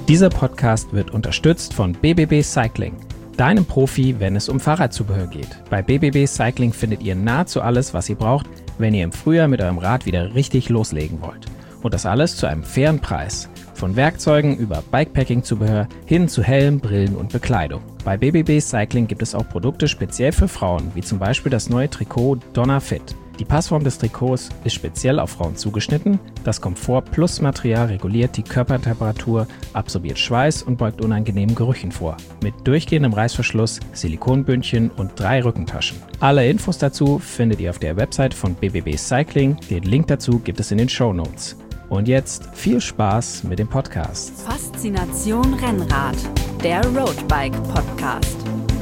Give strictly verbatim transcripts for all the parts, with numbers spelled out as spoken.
Dieser Podcast wird unterstützt von B B B Cycling, deinem Profi, wenn es um Fahrradzubehör geht. Bei B B B Cycling findet ihr nahezu alles, was ihr braucht, wenn ihr im Frühjahr mit eurem Rad wieder richtig loslegen wollt. Und das alles zu einem fairen Preis. Von Werkzeugen über Bikepacking-Zubehör hin zu Helm, Brillen und Bekleidung. Bei B B B Cycling gibt es auch Produkte speziell für Frauen, wie zum Beispiel das neue Trikot Donna Fit. Die Passform des Trikots ist speziell auf Frauen zugeschnitten. Das Komfort-Plus-Material reguliert die Körpertemperatur, absorbiert Schweiß und beugt unangenehmen Gerüchen vor. Mit durchgehendem Reißverschluss, Silikonbündchen und drei Rückentaschen. Alle Infos dazu findet ihr auf der Website von B B B Cycling. Den Link dazu gibt es in den Shownotes. Und jetzt viel Spaß mit dem Podcast. Faszination Rennrad, der Roadbike Podcast.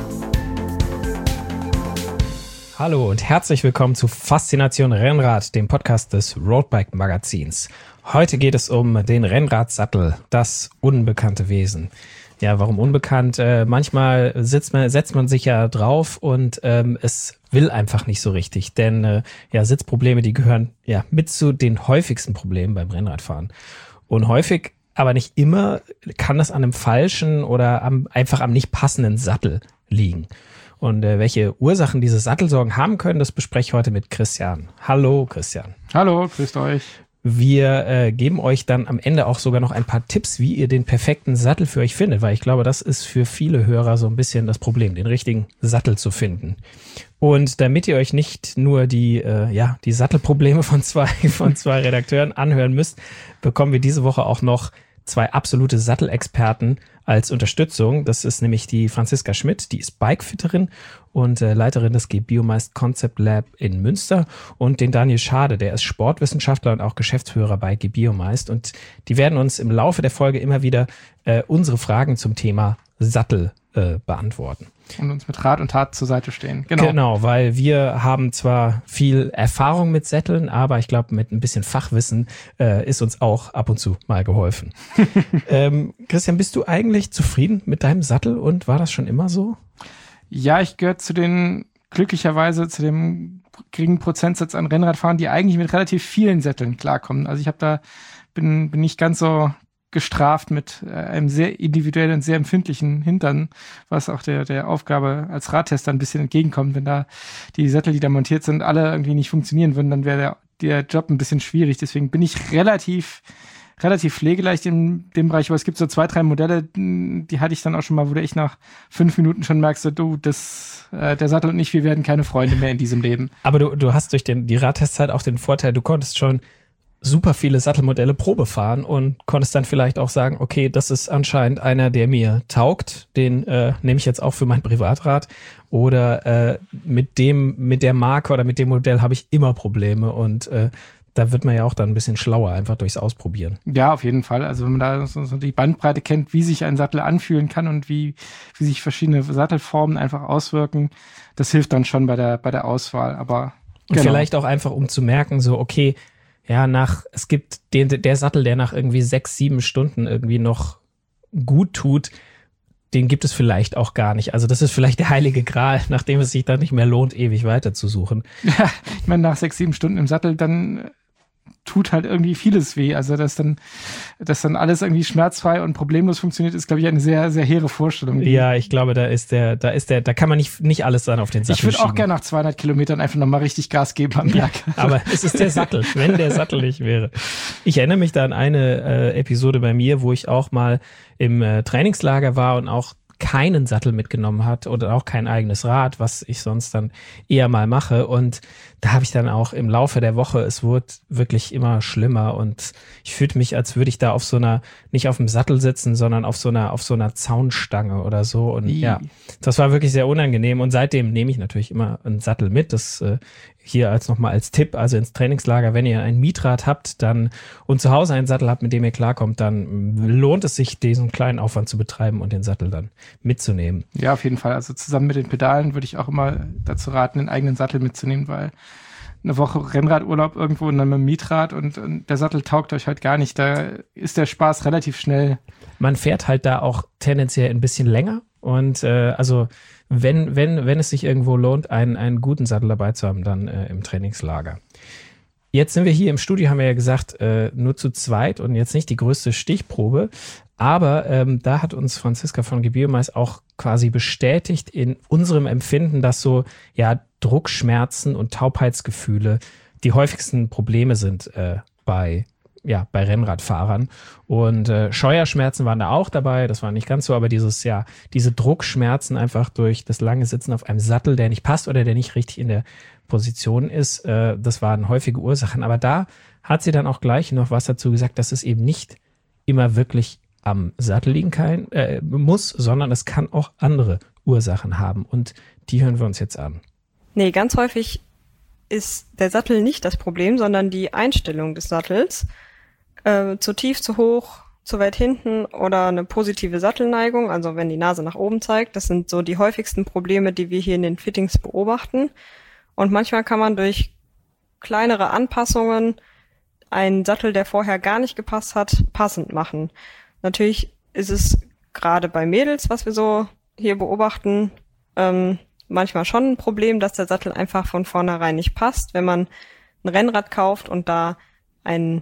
Hallo und herzlich willkommen zu Faszination Rennrad, dem Podcast des Roadbike Magazins. Heute geht es um den Rennradsattel, das unbekannte Wesen. Ja, warum unbekannt? Äh, manchmal sitzt man, setzt man sich ja drauf und ähm, es will einfach nicht so richtig, denn äh, ja, Sitzprobleme, die gehören ja mit zu den häufigsten Problemen beim Rennradfahren. Und häufig, aber nicht immer, kann das an einem falschen oder am, einfach am nicht passenden Sattel liegen. Und äh, welche Ursachen diese Sattelsorgen haben können, das bespreche ich heute mit Christian. Hallo Christian. Hallo, grüßt euch. Wir äh, geben euch dann am Ende auch sogar noch ein paar Tipps, wie ihr den perfekten Sattel für euch findet, weil ich glaube, das ist für viele Hörer so ein bisschen das Problem, den richtigen Sattel zu finden. Und damit ihr euch nicht nur die äh, ja die Sattelprobleme von zwei von zwei Redakteuren anhören müsst, bekommen wir diese Woche auch noch zwei absolute Sattelexperten als Unterstützung. Das ist nämlich die Franziska Schmidt, die ist Bikefitterin und äh, Leiterin des Gebiomeist Concept Lab in Münster, und den Daniel Schade, der ist Sportwissenschaftler und auch Geschäftsführer bei Gebiomeist, und die werden uns im Laufe der Folge immer wieder äh, unsere Fragen zum Thema Sattel äh, beantworten. Und uns mit Rat und Tat zur Seite stehen. Genau. Genau, weil wir haben zwar viel Erfahrung mit Sätteln, aber ich glaube, mit ein bisschen Fachwissen äh, ist uns auch ab und zu mal geholfen. ähm, Christian, bist du eigentlich zufrieden mit deinem Sattel und war das schon immer so? Ja, ich gehöre zu den, glücklicherweise zu dem geringen Prozentsatz an Rennradfahrern, die eigentlich mit relativ vielen Sätteln klarkommen. Also ich habe da, bin, bin nicht ganz so gestraft mit äh, einem sehr individuellen und sehr empfindlichen Hintern, was auch der der Aufgabe als Radtester ein bisschen entgegenkommt. Wenn da die Sättel, die da montiert sind, alle irgendwie nicht funktionieren würden, dann wäre der, der Job ein bisschen schwierig. Deswegen bin ich relativ relativ pflegeleicht in dem Bereich, aber es gibt so zwei, drei Modelle, die hatte ich dann auch schon mal, wo du echt nach fünf Minuten schon merkst, so, du, das, äh, der Sattel und ich, wir werden keine Freunde mehr in diesem Leben. Aber du, du hast durch den, die Radtestzeit auch den Vorteil, du konntest schon super viele Sattelmodelle Probe fahren und konntest dann vielleicht auch sagen, okay, das ist anscheinend einer, der mir taugt, den äh, nehme ich jetzt auch für mein Privatrad, oder äh, mit dem, mit der Marke oder mit dem Modell habe ich immer Probleme, und äh, da wird man ja auch dann ein bisschen schlauer, einfach durchs Ausprobieren. Ja, auf jeden Fall. Also wenn man da so, so die Bandbreite kennt, wie sich ein Sattel anfühlen kann und wie, wie sich verschiedene Sattelformen einfach auswirken, das hilft dann schon bei der, bei der Auswahl. Aber und genau. Vielleicht auch einfach, um zu merken, so, okay, ja, nach, es gibt den, der Sattel, der nach irgendwie sechs, sieben Stunden irgendwie noch gut tut, den gibt es vielleicht auch gar nicht. Also das ist vielleicht der heilige Gral, nachdem es sich dann nicht mehr lohnt, ewig weiter zu suchen. Ja, ich meine, nach sechs, sieben Stunden im Sattel, dann tut halt irgendwie vieles weh. Also dass dann, dass dann alles irgendwie schmerzfrei und problemlos funktioniert, ist, glaube ich, eine sehr, sehr hehre Vorstellung. Ja, ich glaube, da ist der, da ist der, da kann man nicht, nicht alles dann auf den Sattel Ich würde auch schieben. gerne nach zweihundert Kilometern einfach nochmal richtig Gas geben am Berg. Ja, aber es ist der Sattel, wenn der Sattel nicht wäre. Ich erinnere mich da an eine äh, Episode bei mir, wo ich auch mal im äh, Trainingslager war und auch keinen Sattel mitgenommen hat oder auch kein eigenes Rad, was ich sonst dann eher mal mache. Und da habe ich dann auch im Laufe der Woche, es wurde wirklich immer schlimmer, und ich fühlte mich, als würde ich da auf so einer, nicht auf dem Sattel sitzen, sondern auf so einer, auf so einer Zaunstange oder so. Und Wie? ja, das war wirklich sehr unangenehm, und seitdem nehme ich natürlich immer einen Sattel mit. Das äh, hier als nochmal als Tipp, also ins Trainingslager, wenn ihr ein Mietrad habt dann und zu Hause einen Sattel habt, mit dem ihr klarkommt, dann lohnt es sich, diesen kleinen Aufwand zu betreiben und den Sattel dann mitzunehmen. Ja, auf jeden Fall. Also zusammen mit den Pedalen würde ich auch immer dazu raten, den eigenen Sattel mitzunehmen, weil eine Woche Rennradurlaub irgendwo und dann mit dem Mietrad und, und der Sattel taugt euch halt gar nicht. Da ist der Spaß relativ schnell. Man fährt halt da auch tendenziell ein bisschen länger, und äh, also wenn, wenn, wenn es sich irgendwo lohnt, einen, einen guten Sattel dabei zu haben, dann äh, im Trainingslager. Jetzt sind wir hier im Studio, haben wir ja gesagt, äh, nur zu zweit und jetzt nicht die größte Stichprobe. Aber ähm, da hat uns Franziska von Gebiermais auch quasi bestätigt in unserem Empfinden, dass so ja Druckschmerzen und Taubheitsgefühle die häufigsten Probleme sind äh, bei ja bei Rennradfahrern. Und äh, Scheuerschmerzen waren da auch dabei, das war nicht ganz so, aber dieses ja diese Druckschmerzen einfach durch das lange Sitzen auf einem Sattel, der nicht passt oder der nicht richtig in der Position ist, äh, das waren häufige Ursachen. Aber da hat sie dann auch gleich noch was dazu gesagt, dass es eben nicht immer wirklich am Sattel liegen kann, äh, muss, sondern es kann auch andere Ursachen haben. Und die hören wir uns jetzt an. Nee, ganz häufig ist der Sattel nicht das Problem, sondern die Einstellung des Sattels. Äh, zu tief, zu hoch, zu weit hinten oder eine positive Sattelneigung, also wenn die Nase nach oben zeigt. Das sind so die häufigsten Probleme, die wir hier in den Fittings beobachten. Und manchmal kann man durch kleinere Anpassungen einen Sattel, der vorher gar nicht gepasst hat, passend machen. Natürlich ist es gerade bei Mädels, was wir so hier beobachten, ähm, manchmal schon ein Problem, dass der Sattel einfach von vornherein nicht passt. Wenn man ein Rennrad kauft und da ein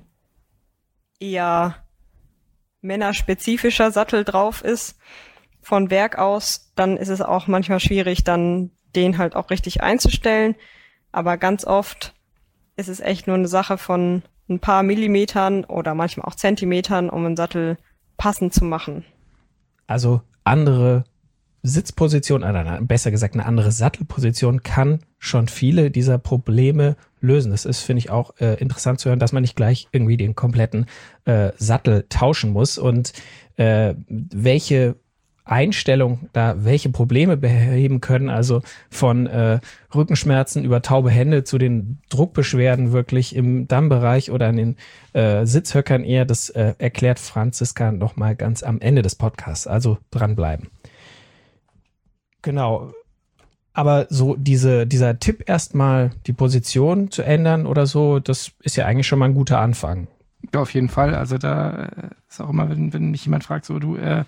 eher männerspezifischer Sattel drauf ist, von Werk aus, dann ist es auch manchmal schwierig, dann den halt auch richtig einzustellen. Aber ganz oft ist es echt nur eine Sache von ein paar Millimetern oder manchmal auch Zentimetern, um einen Sattel passend zu machen. Also andere Sitzposition, oder besser gesagt eine andere Sattelposition kann schon viele dieser Probleme lösen. Das ist, finde ich, auch äh, interessant zu hören, dass man nicht gleich irgendwie den kompletten äh, Sattel tauschen muss. Und äh, welche Einstellung da welche Probleme beheben können, also von äh, Rückenschmerzen über taube Hände zu den Druckbeschwerden wirklich im Dammbereich oder an den äh, Sitzhöckern eher, das äh, erklärt Franziska nochmal ganz am Ende des Podcasts, also dranbleiben. Genau, aber so diese dieser Tipp erstmal die Position zu ändern oder so, das ist ja eigentlich schon mal ein guter Anfang. Ja, auf jeden Fall, also da ist auch immer, wenn, wenn mich jemand fragt, so du, äh,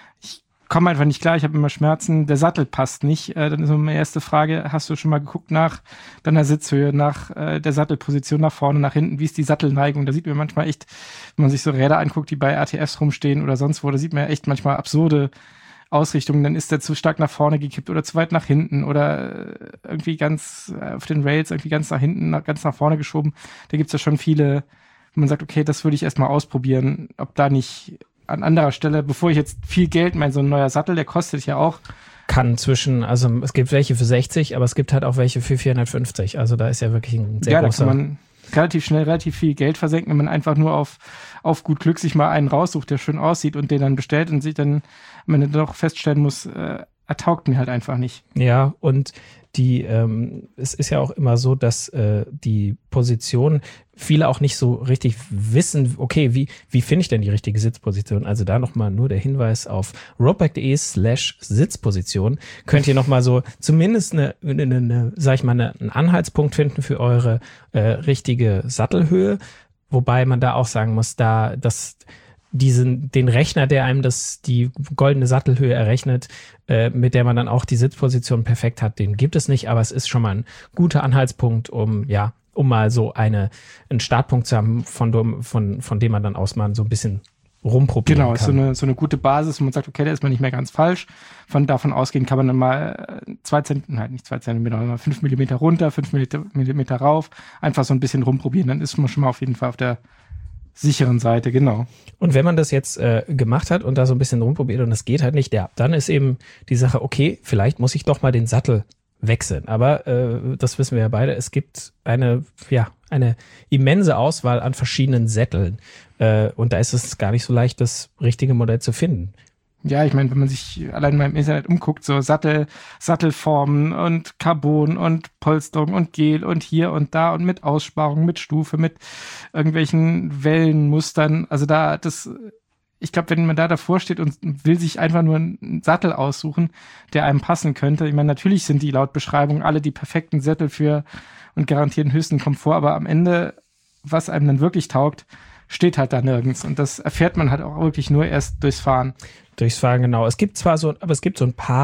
komme einfach nicht klar, ich habe immer Schmerzen, der Sattel passt nicht. Äh, dann ist meine erste Frage, hast du schon mal geguckt nach deiner Sitzhöhe, nach äh, der Sattelposition, nach vorne, nach hinten, wie ist die Sattelneigung? Da sieht man manchmal echt, wenn man sich so Räder anguckt, die bei R T Fs rumstehen oder sonst wo, da sieht man ja echt manchmal absurde Ausrichtungen. Dann ist der zu stark nach vorne gekippt oder zu weit nach hinten oder irgendwie ganz äh, auf den Rails irgendwie ganz nach hinten, nach, ganz nach vorne geschoben. Da gibt's ja schon viele, wo man sagt, okay, das würde ich erstmal ausprobieren, ob da nicht an anderer Stelle, bevor ich jetzt viel Geld meine, so ein neuer Sattel, der kostet ja auch. Kann zwischen, also es gibt welche für sechzig, aber es gibt halt auch welche für vierhundertfünfzig. Also da ist ja wirklich ein sehr ja, großer... Ja, da kann man relativ schnell relativ viel Geld versenken, wenn man einfach nur auf, auf gut Glück sich mal einen raussucht, der schön aussieht und den dann bestellt und sich dann, wenn man dann doch feststellen muss, äh, er taugt mir halt einfach nicht. Ja, und die, ähm, es ist ja auch immer so, dass äh, die Position viele auch nicht so richtig wissen, okay, wie wie finde ich denn die richtige Sitzposition? Also da nochmal nur der Hinweis auf roadbike.de slash Sitzposition. Könnt ihr nochmal so zumindest eine, eine, eine, sag ich mal, eine, einen Anhaltspunkt finden für eure äh, richtige Sattelhöhe. Wobei man da auch sagen muss, da das diesen den Rechner, der einem das die goldene Sattelhöhe errechnet, äh, mit der man dann auch die Sitzposition perfekt hat, den gibt es nicht, aber es ist schon mal ein guter Anhaltspunkt, um ja, um mal so eine einen Startpunkt zu haben, von dem von von dem man dann aus mal so ein bisschen rumprobieren genau, kann. Genau, ist so eine so eine gute Basis, wo man sagt, okay, da ist man nicht mehr ganz falsch. Von davon ausgehen kann man dann mal zwei Zentimeter, halt nicht zwei Zentimeter, sondern fünf Millimeter runter, fünf Millimeter rauf, einfach so ein bisschen rumprobieren, dann ist man schon mal auf jeden Fall auf der sicheren Seite, genau. Und wenn man das jetzt äh, gemacht hat und da so ein bisschen rumprobiert und es geht halt nicht, ja, dann ist eben die Sache, okay, vielleicht muss ich doch mal den Sattel wechseln. Aber äh, das wissen wir ja beide, es gibt eine, ja, eine immense Auswahl an verschiedenen Sätteln. Äh, und da ist es gar nicht so leicht, das richtige Modell zu finden. Ja, ich meine, wenn man sich allein mal im Internet umguckt, so Sattel, Sattelformen und Carbon und Polsterung und Gel und hier und da und mit Aussparung, mit Stufe, mit irgendwelchen Wellenmustern. Also da, das, ich glaube, wenn man da davor steht und will sich einfach nur einen Sattel aussuchen, der einem passen könnte. Ich meine, natürlich sind die laut Beschreibung alle die perfekten Sättel für und garantieren höchsten Komfort, aber am Ende, was einem dann wirklich taugt, steht halt da nirgends. Und das erfährt man halt auch wirklich nur erst durchs Fahren. Durchs Fahren, genau. Es gibt zwar so, aber es gibt so ein paar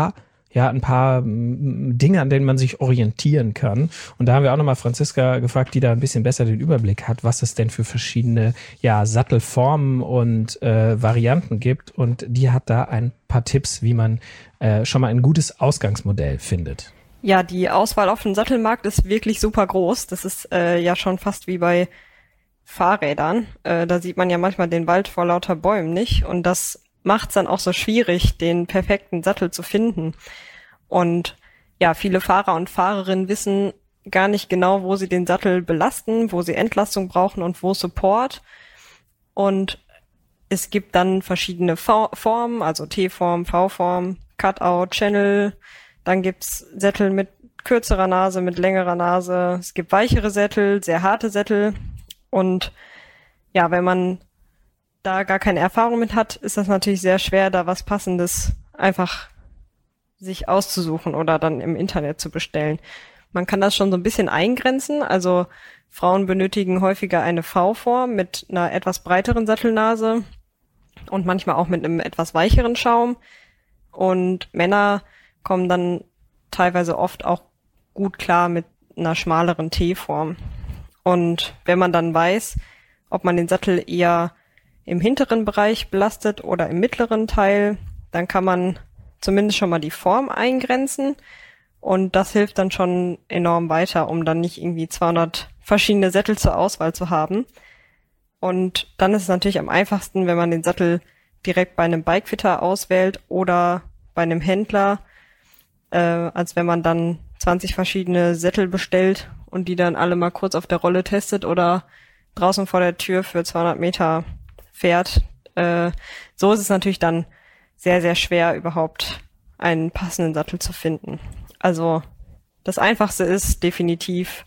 ja, ein paar m, Dinge, an denen man sich orientieren kann. Und da haben wir auch nochmal Franziska gefragt, die da ein bisschen besser den Überblick hat, was es denn für verschiedene, ja, Sattelformen und äh, Varianten gibt. Und die hat da ein paar Tipps, wie man äh, schon mal ein gutes Ausgangsmodell findet. Ja, die Auswahl auf dem Sattelmarkt ist wirklich super groß. Das ist äh, ja schon fast wie bei Fahrrädern. Äh, da sieht man ja manchmal den Wald vor lauter Bäumen nicht. Und das macht es dann auch so schwierig, den perfekten Sattel zu finden. Und ja, viele Fahrer und Fahrerinnen wissen gar nicht genau, wo sie den Sattel belasten, wo sie Entlastung brauchen und wo Support. Und es gibt dann verschiedene V- Formen, also T-Form, V-Form, Cutout, Channel. Dann gibt's Sättel mit kürzerer Nase, mit längerer Nase. Es gibt weichere Sättel, sehr harte Sättel. Und ja, wenn man da gar keine Erfahrung mit hat, ist das natürlich sehr schwer, da was Passendes einfach sich auszusuchen oder dann im Internet zu bestellen. Man kann das schon so ein bisschen eingrenzen. Also Frauen benötigen häufiger eine V-Form mit einer etwas breiteren Sattelnase und manchmal auch mit einem etwas weicheren Schaum. Und Männer kommen dann teilweise oft auch gut klar mit einer schmaleren T-Form. Und wenn man dann weiß, ob man den Sattel eher im hinteren Bereich belastet oder im mittleren Teil, dann kann man zumindest schon mal die Form eingrenzen und das hilft dann schon enorm weiter, um dann nicht irgendwie zweihundert verschiedene Sättel zur Auswahl zu haben. Und dann ist es natürlich am einfachsten, wenn man den Sattel direkt bei einem Bikefitter auswählt oder bei einem Händler, äh, als wenn man dann zwanzig verschiedene Sättel bestellt und die dann alle mal kurz auf der Rolle testet oder draußen vor der Tür für zweihundert Meter fährt. Äh, so ist es natürlich dann sehr, sehr schwer, überhaupt einen passenden Sattel zu finden. Also das Einfachste ist definitiv,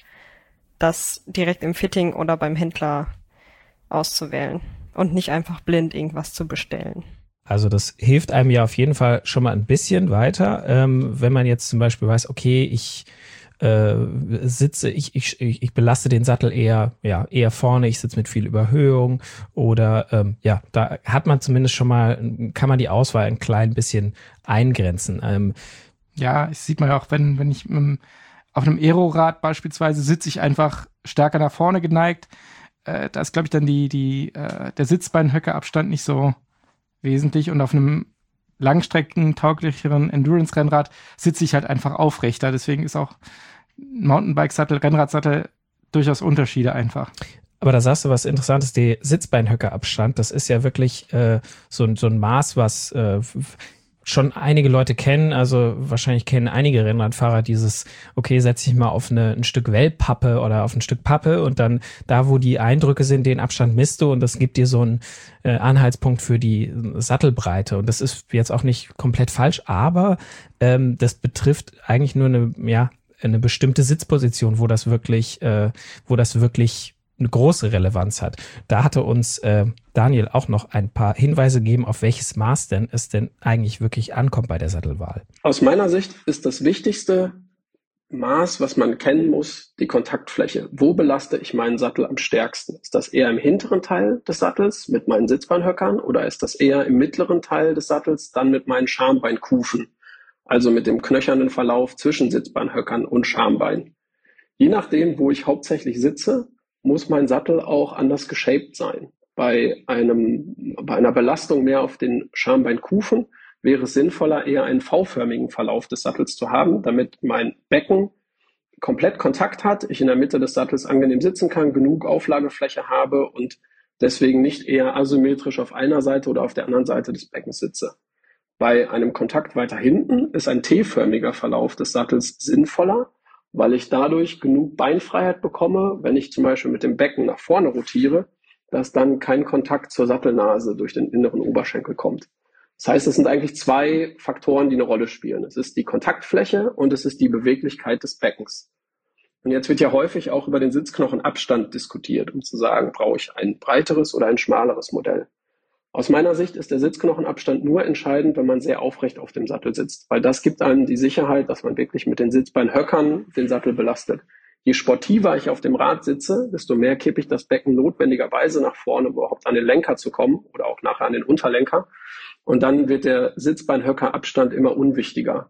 das direkt im Fitting oder beim Händler auszuwählen und nicht einfach blind irgendwas zu bestellen. Also das hilft einem ja auf jeden Fall schon mal ein bisschen weiter, ähm, wenn man jetzt zum Beispiel weiß, okay, ich äh, sitze, ich, ich, ich belaste den Sattel eher, ja, eher vorne, ich sitze mit viel Überhöhung oder ähm, ja, da hat man zumindest schon mal, kann man die Auswahl ein klein bisschen eingrenzen. Ähm, ja, das sieht man ja auch, wenn, wenn ich mit, auf einem Aerorad beispielsweise sitze ich einfach stärker nach vorne geneigt. Äh, da ist, glaube ich, dann die, die, äh, der Sitzbeinhöckerabstand nicht so wesentlich und auf einem langstreckentauglicheren Endurance-Rennrad sitze ich halt einfach aufrechter. Deswegen ist auch Mountainbike-Sattel, Rennradsattel durchaus Unterschiede einfach. Aber da sagst du was Interessantes, der Sitzbeinhöckerabstand, das ist ja wirklich äh, so, so ein Maß, was äh, schon einige Leute kennen, also wahrscheinlich kennen einige Rennradfahrer dieses, okay, setze ich mal auf eine, ein Stück Wellpappe oder auf ein Stück Pappe und dann da, wo die Eindrücke sind, den Abstand misst du und das gibt dir so einen äh, Anhaltspunkt für die Sattelbreite und das ist jetzt auch nicht komplett falsch, aber ähm, das betrifft eigentlich nur eine, ja, eine bestimmte Sitzposition, wo das wirklich, äh, wo das wirklich eine große Relevanz hat. Da hatte uns äh, Daniel auch noch ein paar Hinweise gegeben, auf welches Maß denn es denn eigentlich wirklich ankommt bei der Sattelwahl. Aus meiner Sicht ist das wichtigste Maß, was man kennen muss, die Kontaktfläche. Wo belaste ich meinen Sattel am stärksten? Ist das eher im hinteren Teil des Sattels mit meinen Sitzbeinhöckern oder ist das eher im mittleren Teil des Sattels dann mit meinen Schambeinkufen? Also mit dem knöchernen Verlauf zwischen Sitzbeinhöckern und Schambein. Je nachdem, wo ich hauptsächlich sitze, muss mein Sattel auch anders geshaped sein. Bei einem, bei einer Belastung mehr auf den Schambeinkufen wäre es sinnvoller, eher einen V-förmigen Verlauf des Sattels zu haben, damit mein Becken komplett Kontakt hat, ich in der Mitte des Sattels angenehm sitzen kann, genug Auflagefläche habe und deswegen nicht eher asymmetrisch auf einer Seite oder auf der anderen Seite des Beckens sitze. Bei einem Kontakt weiter hinten ist ein T-förmiger Verlauf des Sattels sinnvoller, weil ich dadurch genug Beinfreiheit bekomme, wenn ich zum Beispiel mit dem Becken nach vorne rotiere, dass dann kein Kontakt zur Sattelnase durch den inneren Oberschenkel kommt. Das heißt, es sind eigentlich zwei Faktoren, die eine Rolle spielen. Es ist die Kontaktfläche und es ist die Beweglichkeit des Beckens. Und jetzt wird ja häufig auch über den Sitzknochenabstand diskutiert, um zu sagen, brauche ich ein breiteres oder ein schmaleres Modell. Aus meiner Sicht ist der Sitzknochenabstand nur entscheidend, wenn man sehr aufrecht auf dem Sattel sitzt, weil das gibt einem die Sicherheit, dass man wirklich mit den Sitzbeinhöckern den Sattel belastet. Je sportiver ich auf dem Rad sitze, desto mehr kippe ich das Becken notwendigerweise nach vorne, um überhaupt an den Lenker zu kommen oder auch nachher an den Unterlenker. Und dann wird der Sitzbeinhöckerabstand immer unwichtiger.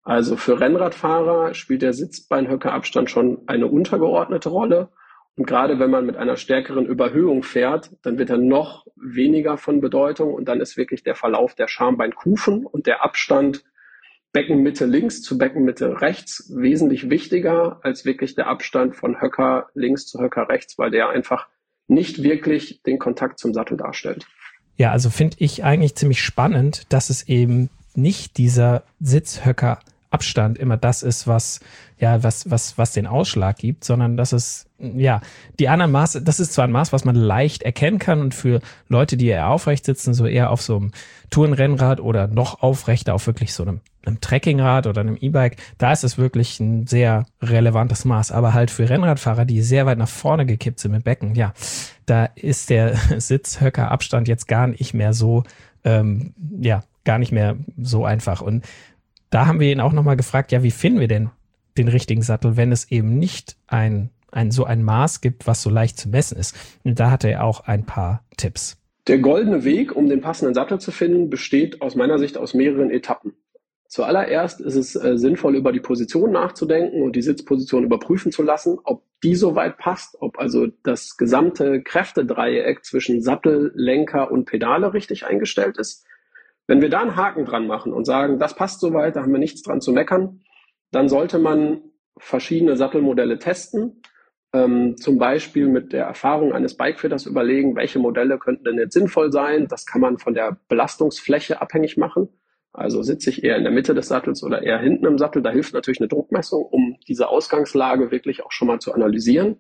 Also für Rennradfahrer spielt der Sitzbeinhöckerabstand schon eine untergeordnete Rolle. Und gerade wenn man mit einer stärkeren Überhöhung fährt, dann wird er noch weniger von Bedeutung. Und dann ist wirklich der Verlauf der Schambeinkufen und der Abstand Beckenmitte links zu Beckenmitte rechts wesentlich wichtiger als wirklich der Abstand von Höcker links zu Höcker rechts, weil der einfach nicht wirklich den Kontakt zum Sattel darstellt. Ja, also finde ich eigentlich ziemlich spannend, dass es eben nicht dieser Sitzhöcker-Abstand immer das ist, was ja was was was den Ausschlag gibt, sondern dass es ja die anderen Maße, das ist zwar ein Maß, was man leicht erkennen kann und für Leute, die eher aufrecht sitzen, so eher auf so einem Tourenrennrad oder noch aufrechter auf wirklich so einem, einem Trekkingrad oder einem E-Bike, da ist es wirklich ein sehr relevantes Maß, aber halt für Rennradfahrer, die sehr weit nach vorne gekippt sind mit Becken, ja, da ist der Sitzhöcker-Abstand jetzt gar nicht mehr so ähm, ja, gar nicht mehr so einfach. Und da haben wir ihn auch nochmal gefragt, ja, wie finden wir denn den richtigen Sattel, wenn es eben nicht ein, ein so ein Maß gibt, was so leicht zu messen ist. Und da hatte er auch ein paar Tipps. Der goldene Weg, um den passenden Sattel zu finden, besteht aus meiner Sicht aus mehreren Etappen. Zuallererst ist es äh, sinnvoll, über die Position nachzudenken und die Sitzposition überprüfen zu lassen, ob die soweit passt, ob also das gesamte Kräftedreieck zwischen Sattel, Lenker und Pedale richtig eingestellt ist. Wenn wir da einen Haken dran machen und sagen, das passt soweit, da haben wir nichts dran zu meckern, dann sollte man verschiedene Sattelmodelle testen, ähm, zum Beispiel mit der Erfahrung eines Bikefitters überlegen, welche Modelle könnten denn jetzt sinnvoll sein. Das kann man von der Belastungsfläche abhängig machen. Also sitze ich eher in der Mitte des Sattels oder eher hinten im Sattel. Da hilft natürlich eine Druckmessung, um diese Ausgangslage wirklich auch schon mal zu analysieren.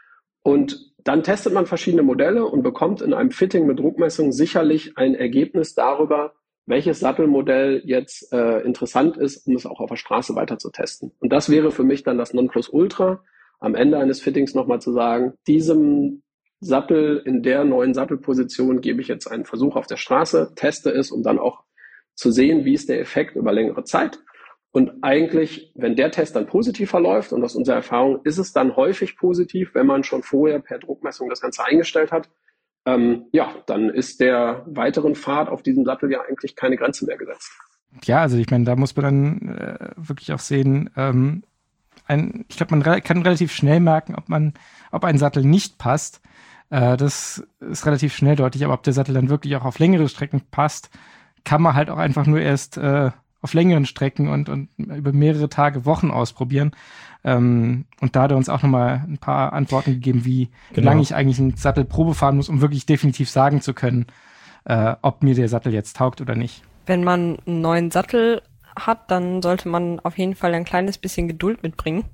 Und dann testet man verschiedene Modelle und bekommt in einem Fitting mit Druckmessung sicherlich ein Ergebnis darüber, welches Sattelmodell jetzt äh, interessant ist, um es auch auf der Straße weiter zu testen. Und das wäre für mich dann das Nonplusultra, am Ende eines Fittings nochmal zu sagen, diesem Sattel in der neuen Sattelposition gebe ich jetzt einen Versuch auf der Straße, teste es, um dann auch zu sehen, wie ist der Effekt über längere Zeit. Und eigentlich, wenn der Test dann positiv verläuft, und aus unserer Erfahrung ist es dann häufig positiv, wenn man schon vorher per Druckmessung das Ganze eingestellt hat, Ähm, ja, dann ist der weiteren Fahrt auf diesem Sattel ja eigentlich keine Grenze mehr gesetzt. Ja, also ich meine, da muss man dann äh, wirklich auch sehen, ähm, ein, ich glaube, man re- kann relativ schnell merken, ob man, ob ein Sattel nicht passt. Äh, das ist relativ schnell deutlich, aber ob der Sattel dann wirklich auch auf längere Strecken passt, kann man halt auch einfach nur erst äh, auf längeren Strecken und, und über mehrere Tage, Wochen ausprobieren. Ähm, und da hat er uns auch nochmal ein paar Antworten gegeben, wie Genau. lange ich eigentlich einen Sattel Probe fahren muss, um wirklich definitiv sagen zu können, äh, ob mir der Sattel jetzt taugt oder nicht. Wenn man einen neuen Sattel hat, dann sollte man auf jeden Fall ein kleines bisschen Geduld mitbringen.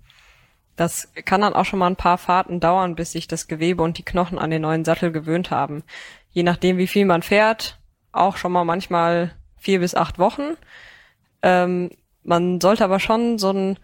Das kann dann auch schon mal ein paar Fahrten dauern, bis sich das Gewebe und die Knochen an den neuen Sattel gewöhnt haben. Je nachdem, wie viel man fährt, auch schon mal manchmal vier bis acht Wochen. Ähm, man sollte aber schon so einen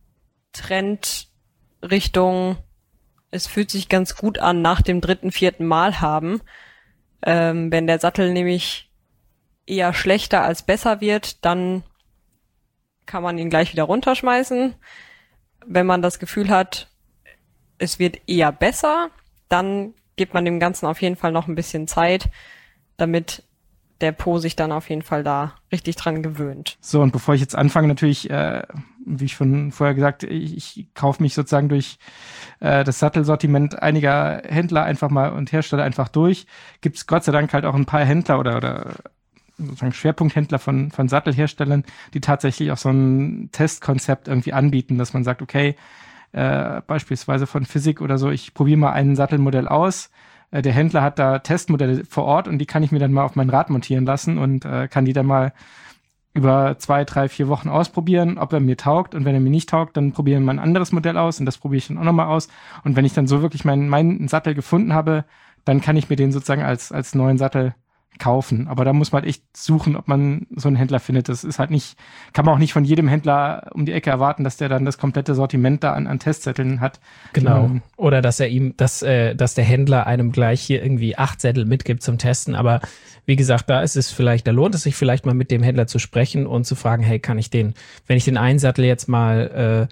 Trend Richtung, es fühlt sich ganz gut an, nach dem dritten, vierten Mal haben. Ähm, wenn der Sattel nämlich eher schlechter als besser wird, dann kann man ihn gleich wieder runterschmeißen. Wenn man das Gefühl hat, es wird eher besser, dann gibt man dem Ganzen auf jeden Fall noch ein bisschen Zeit, damit der Po sich dann auf jeden Fall da richtig dran gewöhnt. So, und bevor ich jetzt anfange, natürlich, äh, wie ich schon vorher gesagt, ich, ich kaufe mich sozusagen durch äh, das Sattelsortiment einiger Händler einfach mal und Hersteller einfach durch. Gibt es Gott sei Dank halt auch ein paar Händler oder, oder sozusagen Schwerpunkthändler von, von Sattelherstellern, die tatsächlich auch so ein Testkonzept irgendwie anbieten, dass man sagt, okay, äh, beispielsweise von Physik oder so, ich probiere mal ein Sattelmodell aus. Äh, der Händler hat da Testmodelle vor Ort und die kann ich mir dann mal auf mein Rad montieren lassen und äh, kann die dann mal über zwei, drei, vier Wochen ausprobieren, ob er mir taugt. Und wenn er mir nicht taugt, dann probieren wir ein anderes Modell aus und das probiere ich dann auch nochmal aus. Und wenn ich dann so wirklich meinen, meinen Sattel gefunden habe, dann kann ich mir den sozusagen als, als neuen Sattel kaufen. Aber da muss man halt echt suchen, ob man so einen Händler findet. Das ist halt nicht, kann man auch nicht von jedem Händler um die Ecke erwarten, dass der dann das komplette Sortiment da an, an Testsätteln hat. Genau. Ähm, Oder dass er ihm, dass, äh, dass der Händler einem gleich hier irgendwie acht Sättel mitgibt zum Testen. Aber wie gesagt, da ist es vielleicht, da lohnt es sich vielleicht mal mit dem Händler zu sprechen und zu fragen, hey, kann ich den, wenn ich den einen Sattel jetzt mal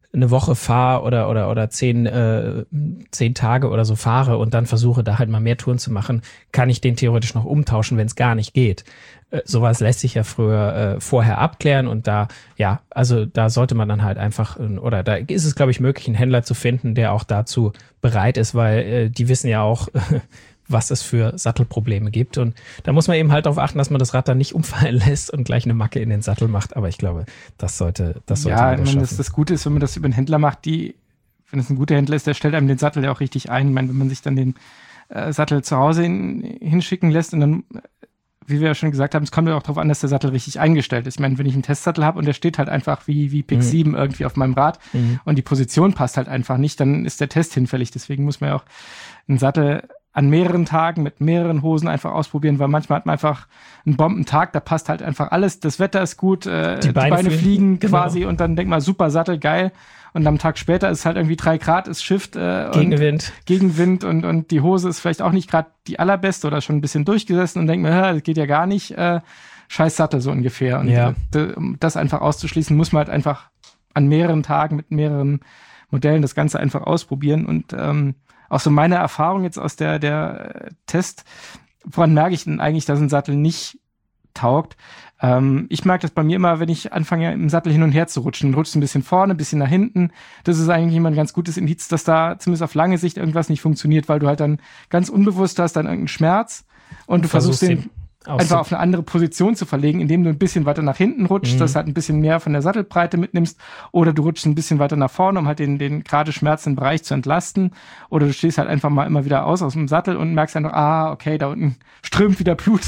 eine Woche fahre oder oder oder zehn äh, zehn Tage oder so fahre und dann versuche da halt mal mehr Touren zu machen, kann ich den theoretisch noch umtauschen, wenn es gar nicht geht. Äh, sowas lässt sich ja früher äh, vorher abklären und da ja, also da sollte man dann halt einfach oder da ist es, glaube ich, möglich, einen Händler zu finden, der auch dazu bereit ist, weil äh, die wissen ja auch was es für Sattelprobleme gibt. Und da muss man eben halt darauf achten, dass man das Rad dann nicht umfallen lässt und gleich eine Macke in den Sattel macht. Aber ich glaube, das sollte, das sollte ja, man ich meine, das, das Gute ist, wenn man das über einen Händler macht, die, wenn es ein guter Händler ist, der stellt einem den Sattel ja auch richtig ein. Ich meine, wenn man sich dann den äh, Sattel zu Hause hin, hinschicken lässt und dann, wie wir ja schon gesagt haben, es kommt ja auch darauf an, dass der Sattel richtig eingestellt ist. Ich meine, wenn ich einen Testsattel habe und der steht halt einfach wie, wie Pick mhm. sieben irgendwie auf meinem Rad mhm. und die Position passt halt einfach nicht, dann ist der Test hinfällig. Deswegen muss man ja auch einen Sattel an mehreren Tagen mit mehreren Hosen einfach ausprobieren, weil manchmal hat man einfach einen Bombentag, da passt halt einfach alles, das Wetter ist gut, äh, die, Beine die Beine fliegen genau. quasi und dann denkt man, super Sattel, geil. Und am Tag später ist halt irgendwie drei Grad, ist Shift. Äh, Gegenwind. Und Gegenwind und, und die Hose ist vielleicht auch nicht gerade die allerbeste oder schon ein bisschen durchgesessen und denkt mir, das geht ja gar nicht, äh, scheiß Sattel so ungefähr. Und ja. äh, um das einfach auszuschließen, muss man halt einfach an mehreren Tagen mit mehreren Modellen das Ganze einfach ausprobieren und ähm, auch so meine Erfahrung jetzt aus der, der Test, woran merke ich denn eigentlich, dass ein Sattel nicht taugt? Ähm, ich merke das bei mir immer, wenn ich anfange, im Sattel hin und her zu rutschen. Rutscht ein bisschen vorne, ein bisschen nach hinten. Das ist eigentlich immer ein ganz gutes Indiz, dass da zumindest auf lange Sicht irgendwas nicht funktioniert, weil du halt dann ganz unbewusst hast dann irgendeinen Schmerz und du versuchst, versuchst den einfach auf eine andere Position zu verlegen, indem du ein bisschen weiter nach hinten rutschst, mhm. dass halt ein bisschen mehr von der Sattelbreite mitnimmst, oder du rutschst ein bisschen weiter nach vorne, um halt den, den gerade schmerzenden Bereich zu entlasten, oder du stehst halt einfach mal immer wieder aus aus dem Sattel und merkst einfach, ah, okay, da unten strömt wieder Blut.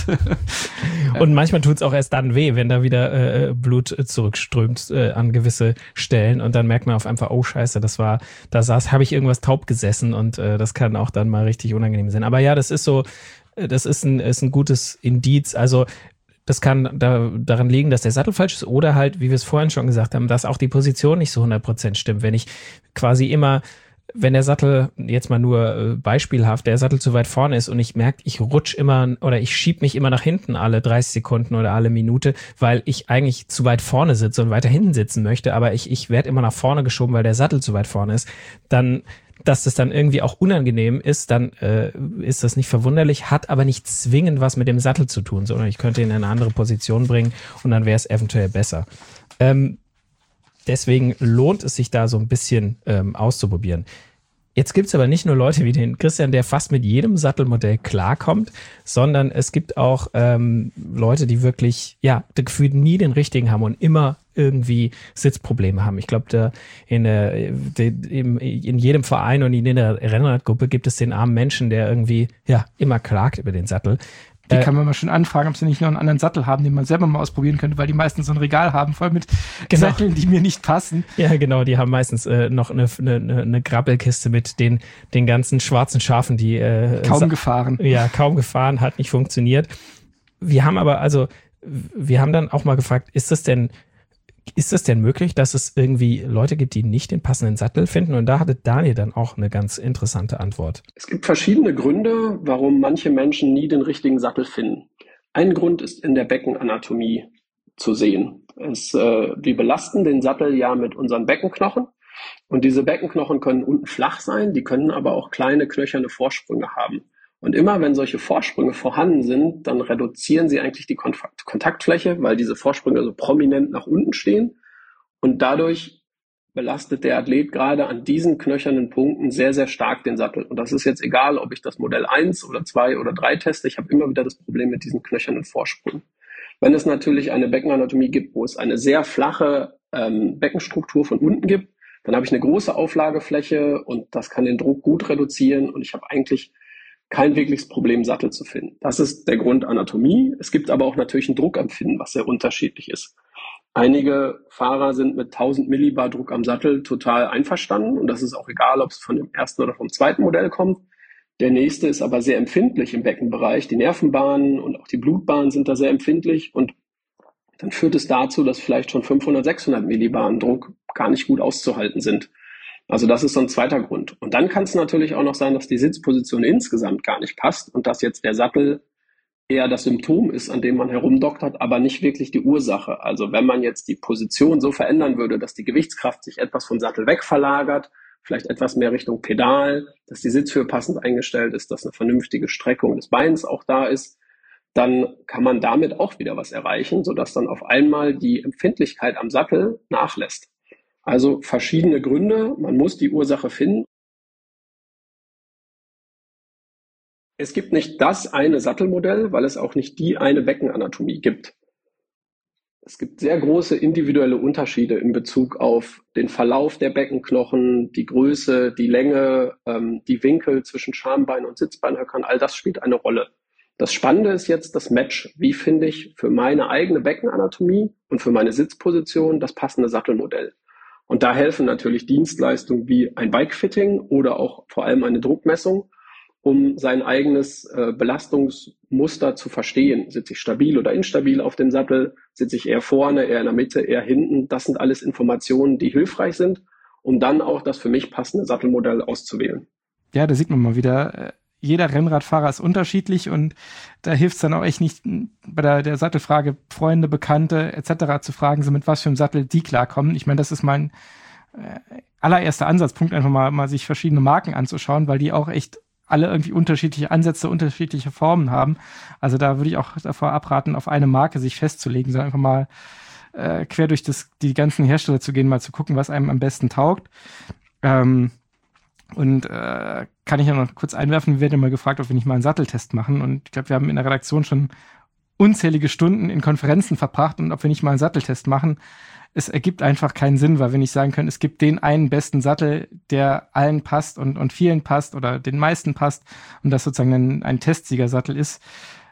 Und manchmal tut's auch erst dann weh, wenn da wieder äh, Blut zurückströmt äh, an gewisse Stellen und dann merkt man auf einfach, oh scheiße, das war, da saß, habe ich irgendwas taub gesessen und äh, das kann auch dann mal richtig unangenehm sein. Aber ja, das ist so, das ist ein, ist ein gutes Indiz. Also das kann da, daran liegen, dass der Sattel falsch ist oder halt, wie wir es vorhin schon gesagt haben, dass auch die Position nicht so hundert Prozent stimmt. Wenn ich quasi immer, wenn der Sattel, jetzt mal nur äh, beispielhaft, der Sattel zu weit vorne ist und ich merke, ich rutsch immer oder ich schieb mich immer nach hinten alle dreißig Sekunden oder alle Minute, weil ich eigentlich zu weit vorne sitze und weiter hinten sitzen möchte, aber ich, ich werde immer nach vorne geschoben, weil der Sattel zu weit vorne ist, dann dass das dann irgendwie auch unangenehm ist, dann äh, ist das nicht verwunderlich, hat aber nicht zwingend was mit dem Sattel zu tun, sondern ich könnte ihn in eine andere Position bringen und dann wäre es eventuell besser. Ähm, deswegen lohnt es sich da so ein bisschen ähm, auszuprobieren. Jetzt gibt's aber nicht nur Leute wie den Christian, der fast mit jedem Sattelmodell klarkommt, sondern es gibt auch ähm, Leute, die wirklich, ja, gefühlt nie den richtigen haben und immer irgendwie Sitzprobleme haben. Ich glaube, da in, der, in, in jedem Verein und in jeder Rennradgruppe gibt es den armen Menschen, der irgendwie, ja, immer klagt über den Sattel. Die kann man mal schon anfragen, ob sie nicht noch einen anderen Sattel haben, den man selber mal ausprobieren könnte, weil die meistens so ein Regal haben, voll mit genau. Satteln, die mir nicht passen. Ja, genau, die haben meistens äh, noch eine, eine, eine Grabbelkiste mit den, den ganzen schwarzen Schafen, die äh, kaum gefahren. Ja, kaum gefahren, hat nicht funktioniert. Wir haben aber, also, wir haben dann auch mal gefragt, ist das denn Ist es denn möglich, dass es irgendwie Leute gibt, die nicht den passenden Sattel finden? Und da hatte Daniel dann auch eine ganz interessante Antwort. Es gibt verschiedene Gründe, warum manche Menschen nie den richtigen Sattel finden. Ein Grund ist in der Beckenanatomie zu sehen. Es, äh, wir belasten den Sattel ja mit unseren Beckenknochen. Und diese Beckenknochen können unten flach sein, die können aber auch kleine knöcherne Vorsprünge haben. Und immer wenn solche Vorsprünge vorhanden sind, dann reduzieren sie eigentlich die Kontakt- Kontaktfläche, weil diese Vorsprünge so prominent nach unten stehen. Und dadurch belastet der Athlet gerade an diesen knöchernen Punkten sehr, sehr stark den Sattel. Und das ist jetzt egal, ob ich das Modell eins oder zwei oder drei teste. Ich habe immer wieder das Problem mit diesen knöchernen Vorsprüngen. Wenn es natürlich eine Beckenanatomie gibt, wo es eine sehr flache ähm, Beckenstruktur von unten gibt, dann habe ich eine große Auflagefläche und das kann den Druck gut reduzieren und ich habe eigentlich kein wirkliches Problem, Sattel zu finden. Das ist der Grund Anatomie. Es gibt aber auch natürlich ein Druckempfinden, was sehr unterschiedlich ist. Einige Fahrer sind mit tausend Millibar Druck am Sattel total einverstanden und das ist auch egal, ob es von dem ersten oder vom zweiten Modell kommt. Der nächste ist aber sehr empfindlich im Beckenbereich. Die Nervenbahnen und auch die Blutbahnen sind da sehr empfindlich und dann führt es dazu, dass vielleicht schon fünfhundert, sechshundert Millibar Druck gar nicht gut auszuhalten sind. Also das ist so ein zweiter Grund. Und dann kann es natürlich auch noch sein, dass die Sitzposition insgesamt gar nicht passt und dass jetzt der Sattel eher das Symptom ist, an dem man herumdoktert, aber nicht wirklich die Ursache. Also wenn man jetzt die Position so verändern würde, dass die Gewichtskraft sich etwas vom Sattel weg verlagert, vielleicht etwas mehr Richtung Pedal, dass die Sitzhöhe passend eingestellt ist, dass eine vernünftige Streckung des Beins auch da ist, dann kann man damit auch wieder was erreichen, sodass dann auf einmal die Empfindlichkeit am Sattel nachlässt. Also verschiedene Gründe, man muss die Ursache finden. Es gibt nicht das eine Sattelmodell, weil es auch nicht die eine Beckenanatomie gibt. Es gibt sehr große individuelle Unterschiede in Bezug auf den Verlauf der Beckenknochen, die Größe, die Länge, ähm, die Winkel zwischen Schambein und Sitzbeinhöckern. All das spielt eine Rolle. Das Spannende ist jetzt das Match. Wie finde ich für meine eigene Beckenanatomie und für meine Sitzposition das passende Sattelmodell? Und da helfen natürlich Dienstleistungen wie ein Bikefitting oder auch vor allem eine Druckmessung, um sein eigenes äh, Belastungsmuster zu verstehen. Sitze ich stabil oder instabil auf dem Sattel? Sitze ich eher vorne, eher in der Mitte, eher hinten? Das sind alles Informationen, die hilfreich sind, um dann auch das für mich passende Sattelmodell auszuwählen. Ja, da sieht man mal wieder, jeder Rennradfahrer ist unterschiedlich und da hilft es dann auch echt nicht, bei der, der Sattelfrage Freunde, Bekannte et cetera zu fragen, so mit was für einem Sattel die klarkommen. Ich meine, das ist mein äh, allererster Ansatzpunkt, einfach mal, mal sich verschiedene Marken anzuschauen, weil die auch echt alle irgendwie unterschiedliche Ansätze, unterschiedliche Formen haben. Also da würde ich auch davor abraten, auf eine Marke sich festzulegen, sondern einfach mal äh, quer durch das, die ganzen Hersteller zu gehen, mal zu gucken, was einem am besten taugt. Ähm, und äh, kann ich ja noch kurz einwerfen, wir werden immer gefragt, ob wir nicht mal einen Satteltest machen. Und ich glaube, wir haben in der Redaktion schon unzählige Stunden in Konferenzen verbracht und ob wir nicht mal einen Satteltest machen. Es ergibt einfach keinen Sinn, weil wir nicht sagen können, es gibt den einen besten Sattel, der allen passt und, und vielen passt oder den meisten passt und das sozusagen ein, ein Testsiegersattel ist.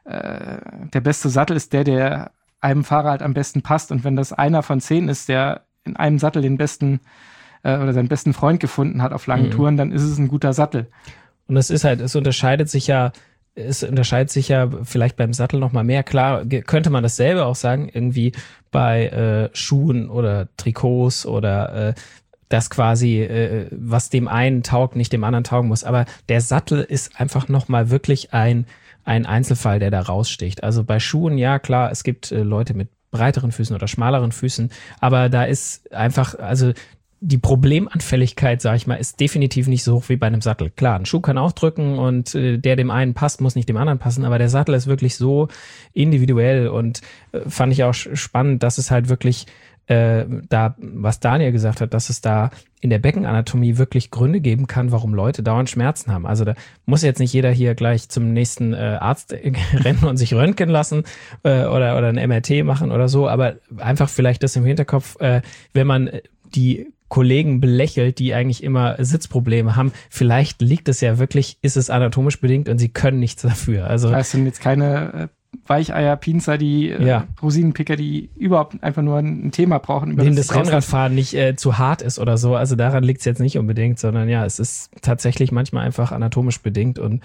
Äh, der beste Sattel ist der, der einem Fahrer halt am besten passt und wenn das einer von zehn ist, der in einem Sattel den besten äh, oder seinen besten Freund gefunden hat auf langen mhm. Touren, dann ist es ein guter Sattel. Und es ist halt, es unterscheidet sich ja Es unterscheidet sich ja vielleicht beim Sattel noch mal mehr. Klar, könnte man dasselbe auch sagen, irgendwie bei äh, Schuhen oder Trikots oder äh, das quasi, äh, was dem einen taugt, nicht dem anderen taugen muss. Aber der Sattel ist einfach noch mal wirklich ein, ein Einzelfall, der da raussticht. Also bei Schuhen, ja klar, es gibt äh, Leute mit breiteren Füßen oder schmaleren Füßen, aber da ist einfach, also die Problemanfälligkeit, sag ich mal, ist definitiv nicht so hoch wie bei einem Sattel. Klar, ein Schuh kann auch drücken und äh, der dem einen passt, muss nicht dem anderen passen, aber der Sattel ist wirklich so individuell und äh, fand ich auch spannend, dass es halt wirklich äh, da, was Daniel gesagt hat, dass es da in der Beckenanatomie wirklich Gründe geben kann, warum Leute dauernd Schmerzen haben. Also da muss jetzt nicht jeder hier gleich zum nächsten äh, Arzt rennen und sich röntgen lassen äh, oder, oder ein M R T machen oder so, aber einfach vielleicht das im Hinterkopf, äh, wenn man die Kollegen belächelt, die eigentlich immer Sitzprobleme haben. Vielleicht liegt es ja wirklich, ist es anatomisch bedingt und sie können nichts dafür. Also das sind jetzt keine äh, Weicheier, Pinzer, die äh, ja. Rosinenpicker, die überhaupt einfach nur ein Thema brauchen. Über denen das, das Rennradfahren nicht äh, zu hart ist oder so. Also daran liegt es jetzt nicht unbedingt, sondern ja, es ist tatsächlich manchmal einfach anatomisch bedingt und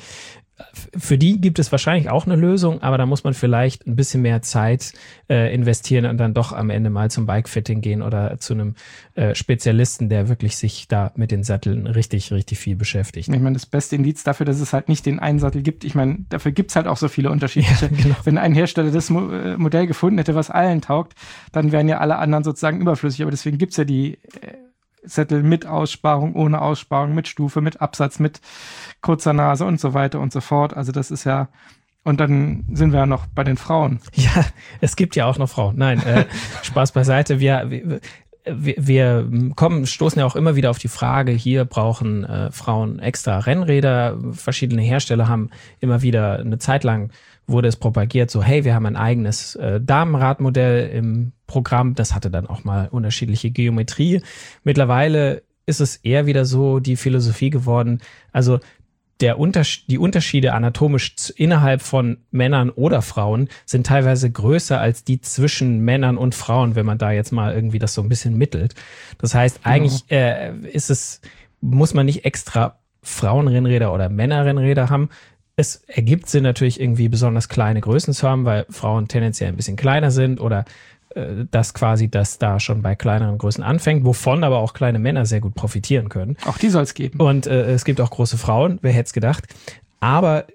für die gibt es wahrscheinlich auch eine Lösung, aber da muss man vielleicht ein bisschen mehr Zeit äh, investieren und dann doch am Ende mal zum Bikefitting gehen oder zu einem äh, Spezialisten, der wirklich sich da mit den Satteln richtig, richtig viel beschäftigt. Ich meine, das beste Indiz dafür, dass es halt nicht den einen Sattel gibt, ich meine, dafür gibt es halt auch so viele unterschiedliche. Ja, genau. Wenn ein Hersteller das Mo- Modell gefunden hätte, was allen taugt, dann wären ja alle anderen sozusagen überflüssig, aber deswegen gibt es ja die äh, Sättel mit Aussparung, ohne Aussparung, mit Stufe, mit Absatz, mit kurzer Nase und so weiter und so fort. Also das ist ja, und dann sind wir ja noch bei den Frauen. Ja, es gibt ja auch noch Frauen. Nein, äh, Spaß beiseite. Wir, wir, wir, wir kommen, stoßen ja auch immer wieder auf die Frage, hier brauchen äh, Frauen extra Rennräder. Verschiedene Hersteller haben immer wieder eine Zeit lang wurde es propagiert, so hey, wir haben ein eigenes äh, Damenradmodell im Programm. Das hatte dann auch mal unterschiedliche Geometrie. Mittlerweile ist es eher wieder so die Philosophie geworden, also der Unterschied, die Unterschiede anatomisch innerhalb von Männern oder Frauen sind teilweise größer als die zwischen Männern und Frauen, wenn man da jetzt mal irgendwie das so ein bisschen mittelt. Das heißt, eigentlich äh, ist es, muss man nicht extra Frauenrennräder oder Männerrennräder haben. Es ergibt Sinn natürlich irgendwie besonders kleine Größen zu haben, weil Frauen tendenziell ein bisschen kleiner sind oder äh, dass quasi das da schon bei kleineren Größen anfängt, wovon aber auch kleine Männer sehr gut profitieren können. Auch die soll es geben. Und äh, es gibt auch große Frauen, wer hätte es gedacht. Aber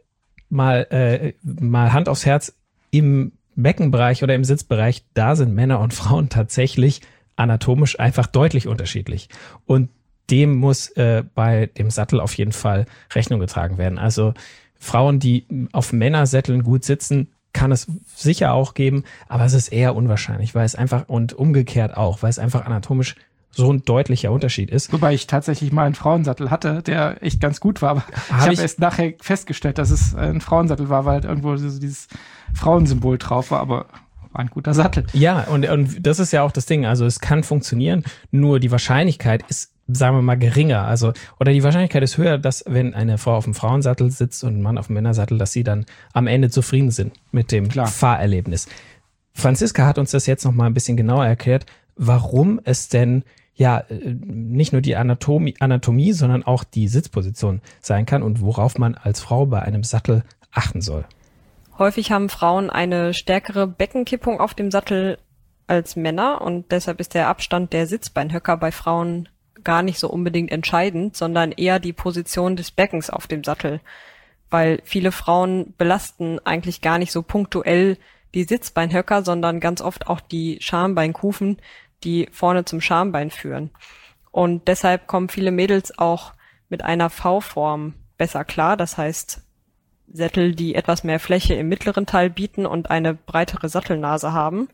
mal, äh, mal Hand aufs Herz, im Beckenbereich oder im Sitzbereich, da sind Männer und Frauen tatsächlich anatomisch einfach deutlich unterschiedlich. Und dem muss äh, bei dem Sattel auf jeden Fall Rechnung getragen werden. Also Frauen, die auf Männersätteln gut sitzen, kann es sicher auch geben, aber es ist eher unwahrscheinlich, weil es einfach, und umgekehrt auch, weil es einfach anatomisch so ein deutlicher Unterschied ist. Wobei ich tatsächlich mal einen Frauensattel hatte, der echt ganz gut war, aber Hab ich habe erst nachher festgestellt, dass es ein Frauensattel war, weil halt irgendwo dieses Frauensymbol drauf war, aber war ein guter Sattel. Ja, und, und das ist ja auch das Ding, also es kann funktionieren, nur die Wahrscheinlichkeit ist, sagen wir mal, geringer, also, oder die Wahrscheinlichkeit ist höher, dass wenn eine Frau auf dem Frauensattel sitzt und ein Mann auf dem Männersattel, dass sie dann am Ende zufrieden sind mit dem Klar. Fahrerlebnis. Franziska hat uns das jetzt noch mal ein bisschen genauer erklärt, warum es denn ja nicht nur die Anatomie, Anatomie, sondern auch die Sitzposition sein kann und worauf man als Frau bei einem Sattel achten soll. Häufig haben Frauen eine stärkere Beckenkippung auf dem Sattel als Männer und deshalb ist der Abstand der Sitzbeinhöcker bei Frauen gar nicht so unbedingt entscheidend, sondern eher die Position des Beckens auf dem Sattel, weil viele Frauen belasten eigentlich gar nicht so punktuell die Sitzbeinhöcker, sondern ganz oft auch die Schambeinkufen, die vorne zum Schambein führen. Und deshalb kommen viele Mädels auch mit einer V-Form besser klar, das heißt Sättel, die etwas mehr Fläche im mittleren Teil bieten und eine breitere Sattelnase haben.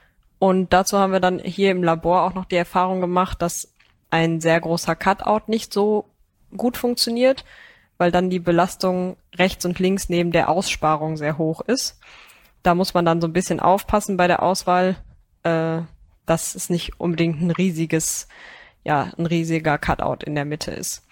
Und dazu haben wir dann hier im Labor auch noch die Erfahrung gemacht, dass ein sehr großer Cutout nicht so gut funktioniert, weil dann die Belastung rechts und links neben der Aussparung sehr hoch ist. Da muss man dann so ein bisschen aufpassen bei der Auswahl, äh, dass es nicht unbedingt ein riesiges, ja, ein riesiger Cutout in der Mitte ist.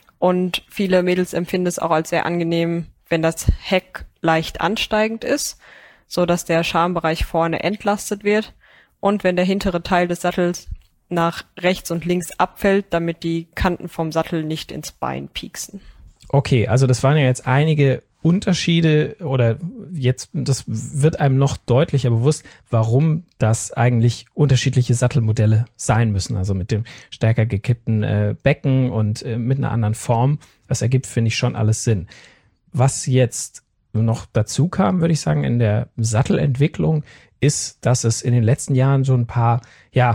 Und viele Mädels empfinden es auch als sehr angenehm, wenn das Heck leicht ansteigend ist, so dass der Schambereich vorne entlastet wird und wenn der hintere Teil des Sattels nach rechts und links abfällt, damit die Kanten vom Sattel nicht ins Bein pieksen. Okay, also das waren ja jetzt einige Unterschiede oder jetzt, das wird einem noch deutlicher bewusst, warum das eigentlich unterschiedliche Sattelmodelle sein müssen. Also mit dem stärker gekippten äh, Becken und äh, mit einer anderen Form. Das ergibt, finde ich, schon alles Sinn. Was jetzt noch dazu kam, würde ich sagen, in der Sattelentwicklung, ist, dass es in den letzten Jahren so ein paar, ja,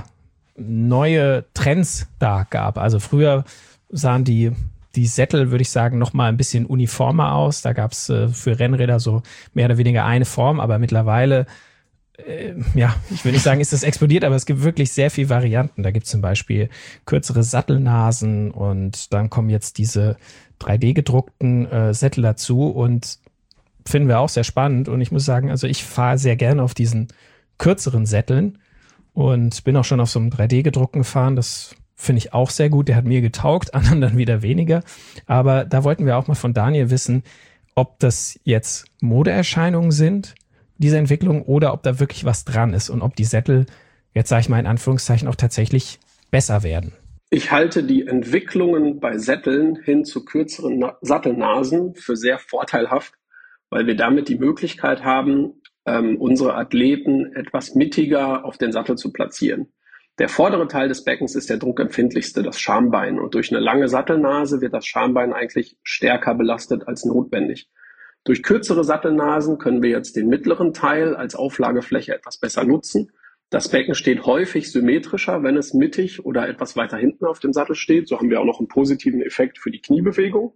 neue Trends da gab. Also früher sahen die die Sättel, würde ich sagen, noch mal ein bisschen uniformer aus. Da gab es äh, für Rennräder so mehr oder weniger eine Form, aber mittlerweile, äh, ja, ich will nicht sagen, ist das explodiert, aber es gibt wirklich sehr viele Varianten. Da gibt es zum Beispiel kürzere Sattelnasen und dann kommen jetzt diese drei D gedruckten äh, Sättel dazu und finden wir auch sehr spannend. Und ich muss sagen, also ich fahre sehr gerne auf diesen kürzeren Sätteln und bin auch schon auf so einem drei D gedruckten gefahren. Das finde ich auch sehr gut. Der hat mir getaugt, anderen dann wieder weniger. Aber da wollten wir auch mal von Daniel wissen, ob das jetzt Modeerscheinungen sind, diese Entwicklung, oder ob da wirklich was dran ist und ob die Sättel, jetzt sage ich mal in Anführungszeichen, auch tatsächlich besser werden. Ich halte die Entwicklungen bei Sätteln hin zu kürzeren Na- Sattelnasen für sehr vorteilhaft, weil wir damit die Möglichkeit haben, ähm, unsere Athleten etwas mittiger auf den Sattel zu platzieren. Der vordere Teil des Beckens ist der druckempfindlichste, das Schambein. Und durch eine lange Sattelnase wird das Schambein eigentlich stärker belastet als notwendig. Durch kürzere Sattelnasen können wir jetzt den mittleren Teil als Auflagefläche etwas besser nutzen. Das Becken steht häufig symmetrischer, wenn es mittig oder etwas weiter hinten auf dem Sattel steht. So haben wir auch noch einen positiven Effekt für die Kniebewegung.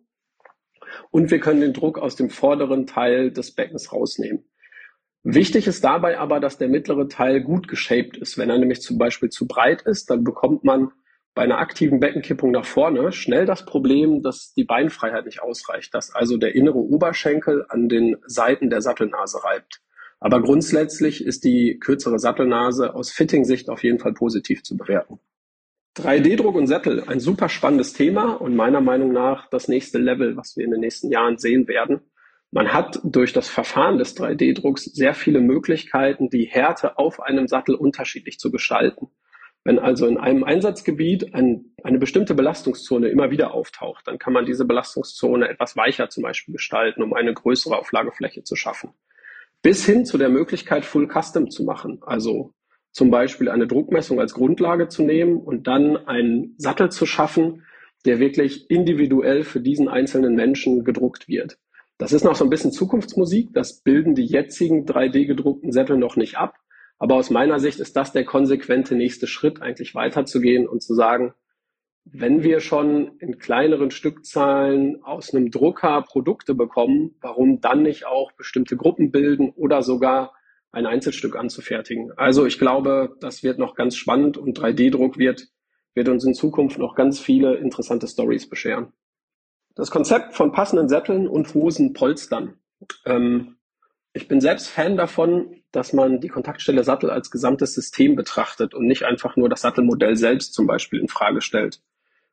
Und wir können den Druck aus dem vorderen Teil des Beckens rausnehmen. Wichtig ist dabei aber, dass der mittlere Teil gut geshaped ist. Wenn er nämlich zum Beispiel zu breit ist, dann bekommt man bei einer aktiven Beckenkippung nach vorne schnell das Problem, dass die Beinfreiheit nicht ausreicht, dass also der innere Oberschenkel an den Seiten der Sattelnase reibt. Aber grundsätzlich ist die kürzere Sattelnase aus Fitting-Sicht auf jeden Fall positiv zu bewerten. drei D-Druck und Sättel, ein super spannendes Thema und meiner Meinung nach das nächste Level, was wir in den nächsten Jahren sehen werden. Man hat durch das Verfahren des drei D-Drucks sehr viele Möglichkeiten, die Härte auf einem Sattel unterschiedlich zu gestalten. Wenn also in einem Einsatzgebiet ein, eine bestimmte Belastungszone immer wieder auftaucht, dann kann man diese Belastungszone etwas weicher zum Beispiel gestalten, um eine größere Auflagefläche zu schaffen. Bis hin zu der Möglichkeit, Full Custom zu machen, also zum Beispiel eine Druckmessung als Grundlage zu nehmen und dann einen Sattel zu schaffen, der wirklich individuell für diesen einzelnen Menschen gedruckt wird. Das ist noch so ein bisschen Zukunftsmusik, das bilden die jetzigen drei D gedruckten Sättel noch nicht ab. Aber aus meiner Sicht ist das der konsequente nächste Schritt, eigentlich weiterzugehen und zu sagen, wenn wir schon in kleineren Stückzahlen aus einem Drucker Produkte bekommen, warum dann nicht auch bestimmte Gruppen bilden oder sogar ein Einzelstück anzufertigen? Also ich glaube, das wird noch ganz spannend und drei D-Druck wird, wird uns in Zukunft noch ganz viele interessante Stories bescheren. Das Konzept von passenden Sätteln und Hosenpolstern. Ähm, ich bin selbst Fan davon, dass man die Kontaktstelle Sattel als gesamtes System betrachtet und nicht einfach nur das Sattelmodell selbst zum Beispiel in Frage stellt.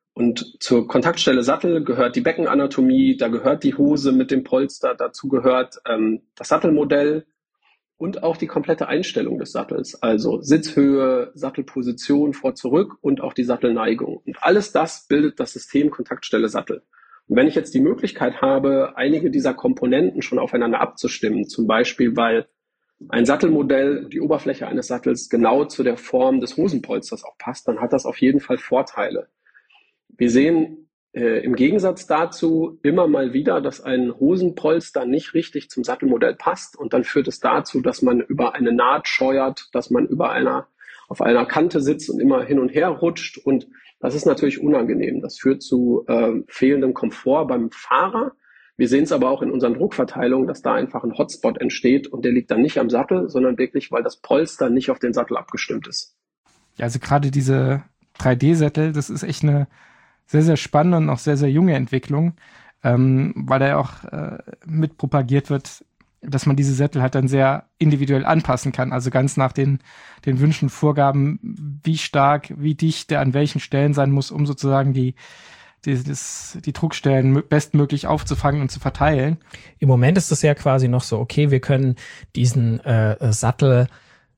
Und zur Kontaktstelle Sattel gehört die Beckenanatomie, da gehört die Hose mit dem Polster, dazu gehört ähm, das Sattelmodell und auch die komplette Einstellung des Sattels, also Sitzhöhe, Sattelposition vor, zurück und auch die Sattelneigung. Und alles das bildet das System Kontaktstelle Sattel. Und wenn ich jetzt die Möglichkeit habe, einige dieser Komponenten schon aufeinander abzustimmen, zum Beispiel, weil ein Sattelmodell, die Oberfläche eines Sattels genau zu der Form des Hosenpolsters auch passt, dann hat das auf jeden Fall Vorteile. Wir sehen äh, im Gegensatz dazu immer mal wieder, dass ein Hosenpolster nicht richtig zum Sattelmodell passt und dann führt es dazu, dass man über eine Naht scheuert, dass man über einer, auf einer Kante sitzt und immer hin und her rutscht und das ist natürlich unangenehm. Das führt zu äh, fehlendem Komfort beim Fahrer. Wir sehen es aber auch in unseren Druckverteilungen, dass da einfach ein Hotspot entsteht und der liegt dann nicht am Sattel, sondern wirklich, weil das Polster nicht auf den Sattel abgestimmt ist. Ja, also gerade diese drei D-Sättel, das ist echt eine sehr, sehr spannende und auch sehr, sehr junge Entwicklung, ähm, weil da ja auch äh, mit propagiert wird, dass man diese Sättel halt dann sehr individuell anpassen kann, also ganz nach den, den Wünschen, Vorgaben, wie stark, wie dicht der an welchen Stellen sein muss, um sozusagen die, die, das, die Druckstellen bestmöglich aufzufangen und zu verteilen. Im Moment ist es ja quasi noch so, okay, wir können diesen äh, Sattel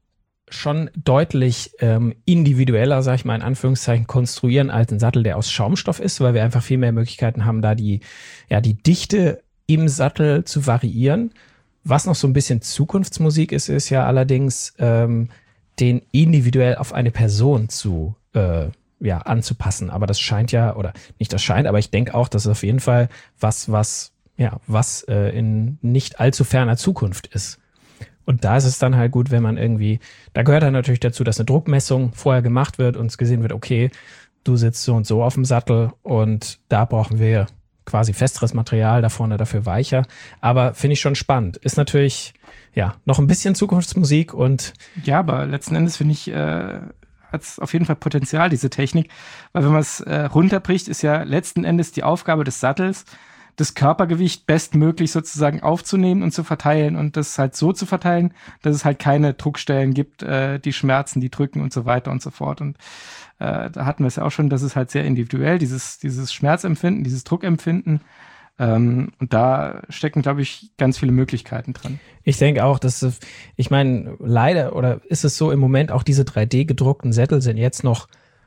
schon deutlich ähm, individueller, sag ich mal in Anführungszeichen, konstruieren als ein Sattel, der aus Schaumstoff ist, weil wir einfach viel mehr Möglichkeiten haben, da die, ja, die Dichte im Sattel zu variieren. Was noch so ein bisschen Zukunftsmusik ist, ist ja allerdings, ähm, den individuell auf eine Person zu, äh, ja, anzupassen. Aber das scheint ja, oder nicht das scheint, aber ich denke auch, das ist auf jeden Fall was, was, ja, was äh, in nicht allzu ferner Zukunft ist. Und da ist es dann halt gut, wenn man irgendwie, da gehört dann natürlich dazu, dass eine Druckmessung vorher gemacht wird und es gesehen wird, okay, du sitzt so und so auf dem Sattel und da brauchen wir quasi festeres Material, da vorne dafür weicher. Aber finde ich schon spannend. Ist natürlich, ja, noch ein bisschen Zukunftsmusik und ja, aber letzten Endes finde ich, äh, hat es auf jeden Fall Potenzial, diese Technik. Weil wenn man es äh, runterbricht, ist ja letzten Endes die Aufgabe des Sattels, das Körpergewicht bestmöglich sozusagen aufzunehmen und zu verteilen und das halt so zu verteilen, dass es halt keine Druckstellen gibt, äh, die schmerzen, die drücken und so weiter und so fort. Und äh, da hatten wir es ja auch schon, das ist halt sehr individuell, dieses, dieses Schmerzempfinden, dieses Druckempfinden. Ähm, und da stecken, glaube ich, ganz viele Möglichkeiten dran. Ich denke auch, dass, ich meine, leider, oder ist es so im Moment, auch diese drei D gedruckten Sättel sind jetzt noch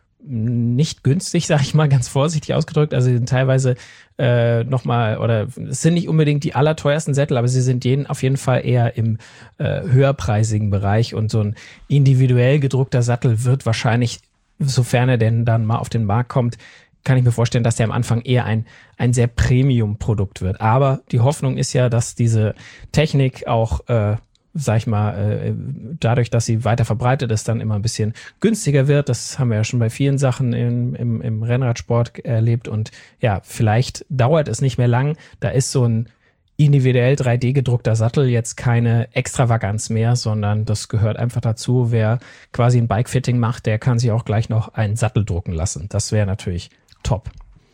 nicht günstig, sage ich mal ganz vorsichtig ausgedrückt. Also sie sind teilweise äh, nochmal, oder es sind nicht unbedingt die allerteuersten Sättel, aber sie sind jeden, auf jeden Fall eher im äh, höherpreisigen Bereich und so ein individuell gedruckter Sattel wird wahrscheinlich, sofern er denn dann mal auf den Markt kommt, kann ich mir vorstellen, dass der am Anfang eher ein, ein sehr Premium-Produkt wird. Aber die Hoffnung ist ja, dass diese Technik auch äh, sag ich mal, äh, dadurch, dass sie weiter verbreitet ist, dann immer ein bisschen günstiger wird. Das haben wir ja schon bei vielen Sachen im, im, im Rennradsport erlebt. Und ja, vielleicht dauert es nicht mehr lang. Da ist so ein individuell drei D gedruckter Sattel jetzt keine Extravaganz mehr, sondern das gehört einfach dazu. Wer quasi ein Bike-Fitting macht, der kann sich auch gleich noch einen Sattel drucken lassen. Das wäre natürlich top.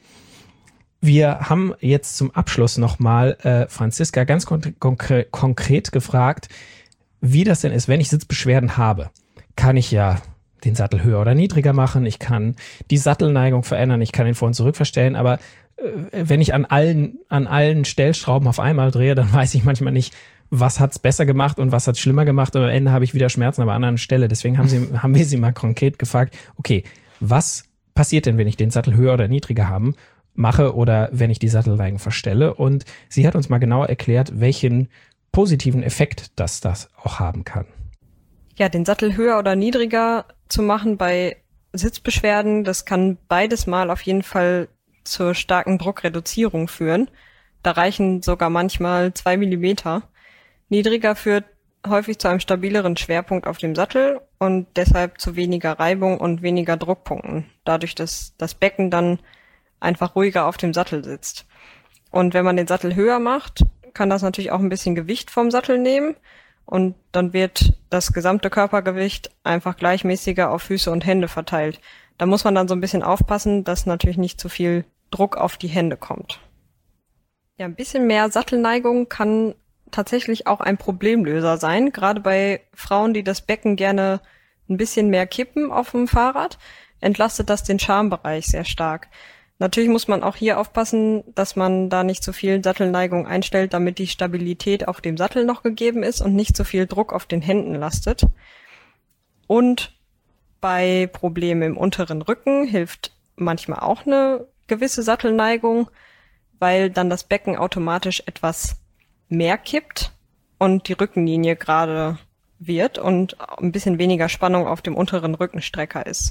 Wir haben jetzt zum Abschluss nochmal äh, Franziska ganz kon- konkre- konkret gefragt, wie das denn ist, wenn ich Sitzbeschwerden habe. Kann ich ja den Sattel höher oder niedriger machen, ich kann die Sattelneigung verändern, ich kann ihn vor und zurück verstellen, aber äh, wenn ich an allen, an allen Stellschrauben auf einmal drehe, dann weiß ich manchmal nicht, was hat's besser gemacht und was hat's schlimmer gemacht und am Ende habe ich wieder Schmerzen an einer anderen Stelle. Deswegen haben, sie, haben wir sie mal konkret gefragt, okay, was passiert denn, wenn ich den Sattel höher oder niedriger haben mache oder wenn ich die Sattelneigung verstelle. Und sie hat uns mal genau erklärt, welchen positiven Effekt das das auch haben kann. Ja, den Sattel höher oder niedriger zu machen bei Sitzbeschwerden, das kann beides mal auf jeden Fall zur starken Druckreduzierung führen. Da reichen sogar manchmal zwei Millimeter. Niedriger führt häufig zu einem stabileren Schwerpunkt auf dem Sattel und deshalb zu weniger Reibung und weniger Druckpunkten, dadurch, dass das Becken dann einfach ruhiger auf dem Sattel sitzt. Und wenn man den Sattel höher macht, kann das natürlich auch ein bisschen Gewicht vom Sattel nehmen und dann wird das gesamte Körpergewicht einfach gleichmäßiger auf Füße und Hände verteilt. Da muss man dann so ein bisschen aufpassen, dass natürlich nicht zu viel Druck auf die Hände kommt. Ja, ein bisschen mehr Sattelneigung kann tatsächlich auch ein Problemlöser sein, gerade bei Frauen, die das Becken gerne ein bisschen mehr kippen auf dem Fahrrad, entlastet das den Schambereich sehr stark. Natürlich muss man auch hier aufpassen, dass man da nicht zu viel Sattelneigung einstellt, damit die Stabilität auf dem Sattel noch gegeben ist und nicht zu viel Druck auf den Händen lastet. Und bei Problemen im unteren Rücken hilft manchmal auch eine gewisse Sattelneigung, weil dann das Becken automatisch etwas mehr kippt und die Rückenlinie gerade wird und ein bisschen weniger Spannung auf dem unteren Rückenstrecker ist.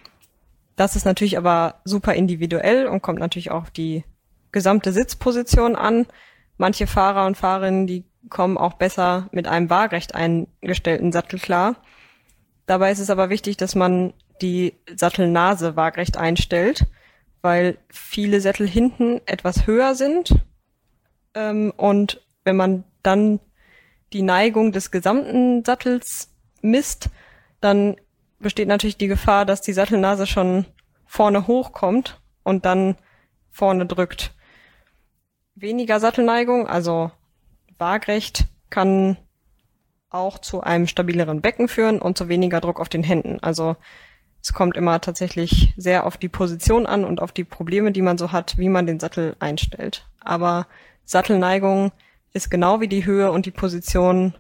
Das ist natürlich aber super individuell und kommt natürlich auch auf die gesamte Sitzposition an. Manche Fahrer und Fahrerinnen, die kommen auch besser mit einem waagrecht eingestellten Sattel klar. Dabei ist es aber wichtig, dass man die Sattelnase waagrecht einstellt, weil viele Sättel hinten etwas höher sind. Ähm, und wenn man dann die Neigung des gesamten Sattels misst, dann besteht natürlich die Gefahr, dass die Sattelnase schon vorne hochkommt und dann vorne drückt. Weniger Sattelneigung, also waagrecht, kann auch zu einem stabileren Becken führen und zu weniger Druck auf den Händen. Also es kommt immer tatsächlich sehr auf die Position an und auf die Probleme, die man so hat, wie man den Sattel einstellt. Aber Sattelneigung ist genau wie die Höhe und die Position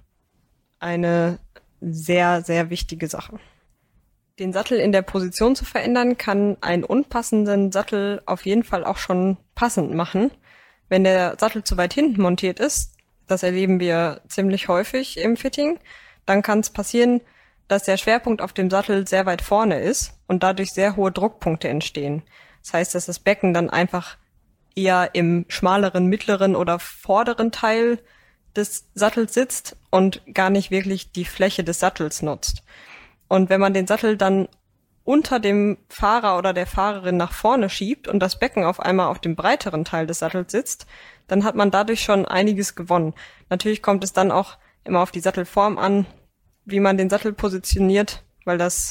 eine sehr, sehr wichtige Sache. Den Sattel in der Position zu verändern, kann einen unpassenden Sattel auf jeden Fall auch schon passend machen. Wenn der Sattel zu weit hinten montiert ist, das erleben wir ziemlich häufig im Fitting, dann kann es passieren, dass der Schwerpunkt auf dem Sattel sehr weit vorne ist und dadurch sehr hohe Druckpunkte entstehen. Das heißt, dass das Becken dann einfach eher im schmaleren, mittleren oder vorderen Teil des Sattels sitzt und gar nicht wirklich die Fläche des Sattels nutzt. Und wenn man den Sattel dann unter dem Fahrer oder der Fahrerin nach vorne schiebt und das Becken auf einmal auf dem breiteren Teil des Sattels sitzt, dann hat man dadurch schon einiges gewonnen. Natürlich kommt es dann auch immer auf die Sattelform an, wie man den Sattel positioniert, weil das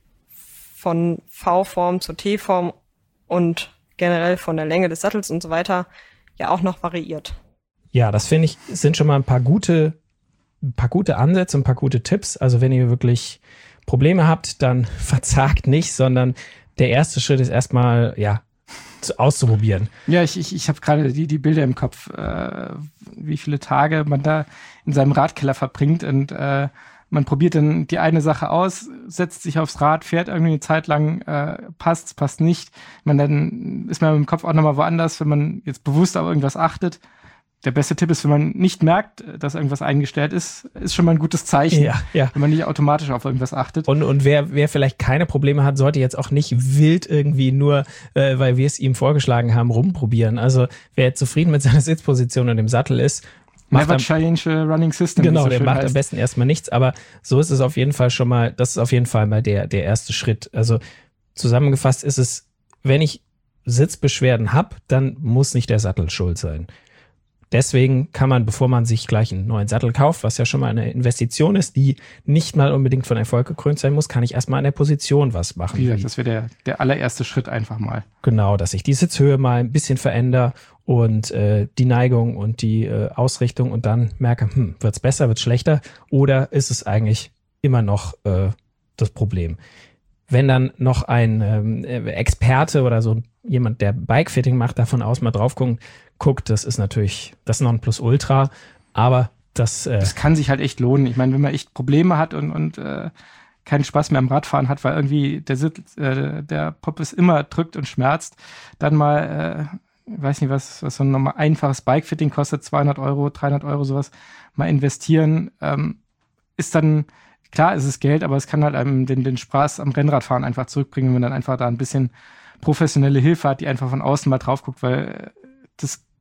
von V-Form zur T-Form und generell von der Länge des Sattels und so weiter ja auch noch variiert. Ja, das finde ich, sind schon mal ein paar gute, ein paar gute Ansätze, ein paar gute Tipps. Also wenn ihr wirklich Probleme habt, dann verzagt nicht, sondern der erste Schritt ist erstmal, ja, zu, auszuprobieren. Ja, ich, ich, ich habe gerade die, die Bilder im Kopf, äh, wie viele Tage man da in seinem Radkeller verbringt und äh, man probiert dann die eine Sache aus, setzt sich aufs Rad, fährt irgendwie eine Zeit lang, äh, passt, passt nicht. Man dann ist man im Kopf auch nochmal woanders, wenn man jetzt bewusst auf irgendwas achtet. Der beste Tipp ist, wenn man nicht merkt, dass irgendwas eingestellt ist, ist schon mal ein gutes Zeichen, ja, ja. wenn man nicht automatisch auf irgendwas achtet. Und, und wer, wer vielleicht keine Probleme hat, sollte jetzt auch nicht wild irgendwie nur, äh, weil wir es ihm vorgeschlagen haben, rumprobieren. Also wer zufrieden mit seiner Sitzposition und dem Sattel ist, macht Never change a running system. Genau, so der macht heißt. am besten erstmal nichts, aber so ist es auf jeden Fall schon mal, das ist auf jeden Fall mal der, der erste Schritt. Also zusammengefasst ist es, wenn ich Sitzbeschwerden habe, dann muss nicht der Sattel schuld sein. Deswegen kann man, bevor man sich gleich einen neuen Sattel kauft, was ja schon mal eine Investition ist, die nicht mal unbedingt von Erfolg gekrönt sein muss, kann ich erstmal an der Position was machen. Wie gesagt, das wäre der, der allererste Schritt einfach mal. Genau, dass ich die Sitzhöhe mal ein bisschen verändere und äh, die Neigung und die äh, Ausrichtung und dann merke, hm, wird's besser, wird's schlechter oder ist es eigentlich immer noch äh, das Problem? Wenn dann noch ein ähm, Experte oder so jemand, der Bikefitting macht, davon aus mal drauf gucken, guckt, das ist natürlich das Nonplusultra, aber das... Äh das kann sich halt echt lohnen. Ich meine, wenn man echt Probleme hat und, und äh, keinen Spaß mehr am Radfahren hat, weil irgendwie der, Sitz, äh, der Poppes immer drückt und schmerzt, dann mal, äh, weiß nicht, was, was so ein normal einfaches Bikefitting kostet, zweihundert Euro, dreihundert Euro, sowas, mal investieren, ähm, ist dann... Klar, es ist Geld, aber es kann halt einem den, den Spaß am Rennradfahren einfach zurückbringen, wenn man dann einfach da ein bisschen professionelle Hilfe hat, die einfach von außen mal drauf guckt, weil das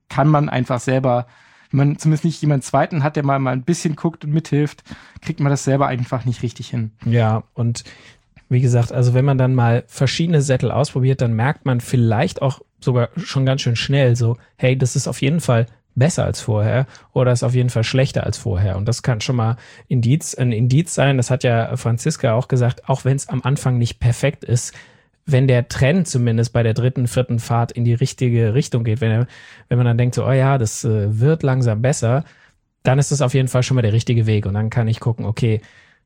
kann man einfach selber, wenn man zumindest nicht jemanden zweiten hat, der mal, mal ein bisschen guckt und mithilft, kriegt man das selber einfach nicht richtig hin. Ja, und wie gesagt, also wenn man dann mal verschiedene Sättel ausprobiert, dann merkt man vielleicht auch sogar schon ganz schön schnell so, hey, das ist auf jeden Fall besser als vorher oder ist auf jeden Fall schlechter als vorher. Und das kann schon mal Indiz, ein Indiz sein. Das hat ja Franziska auch gesagt, auch wenn es am Anfang nicht perfekt ist, wenn der Trend zumindest bei der dritten, vierten Fahrt in die richtige Richtung geht, wenn, er, wenn man dann denkt so, oh ja, das äh, wird langsam besser, dann ist das auf jeden Fall schon mal der richtige Weg. Und dann kann ich gucken, okay,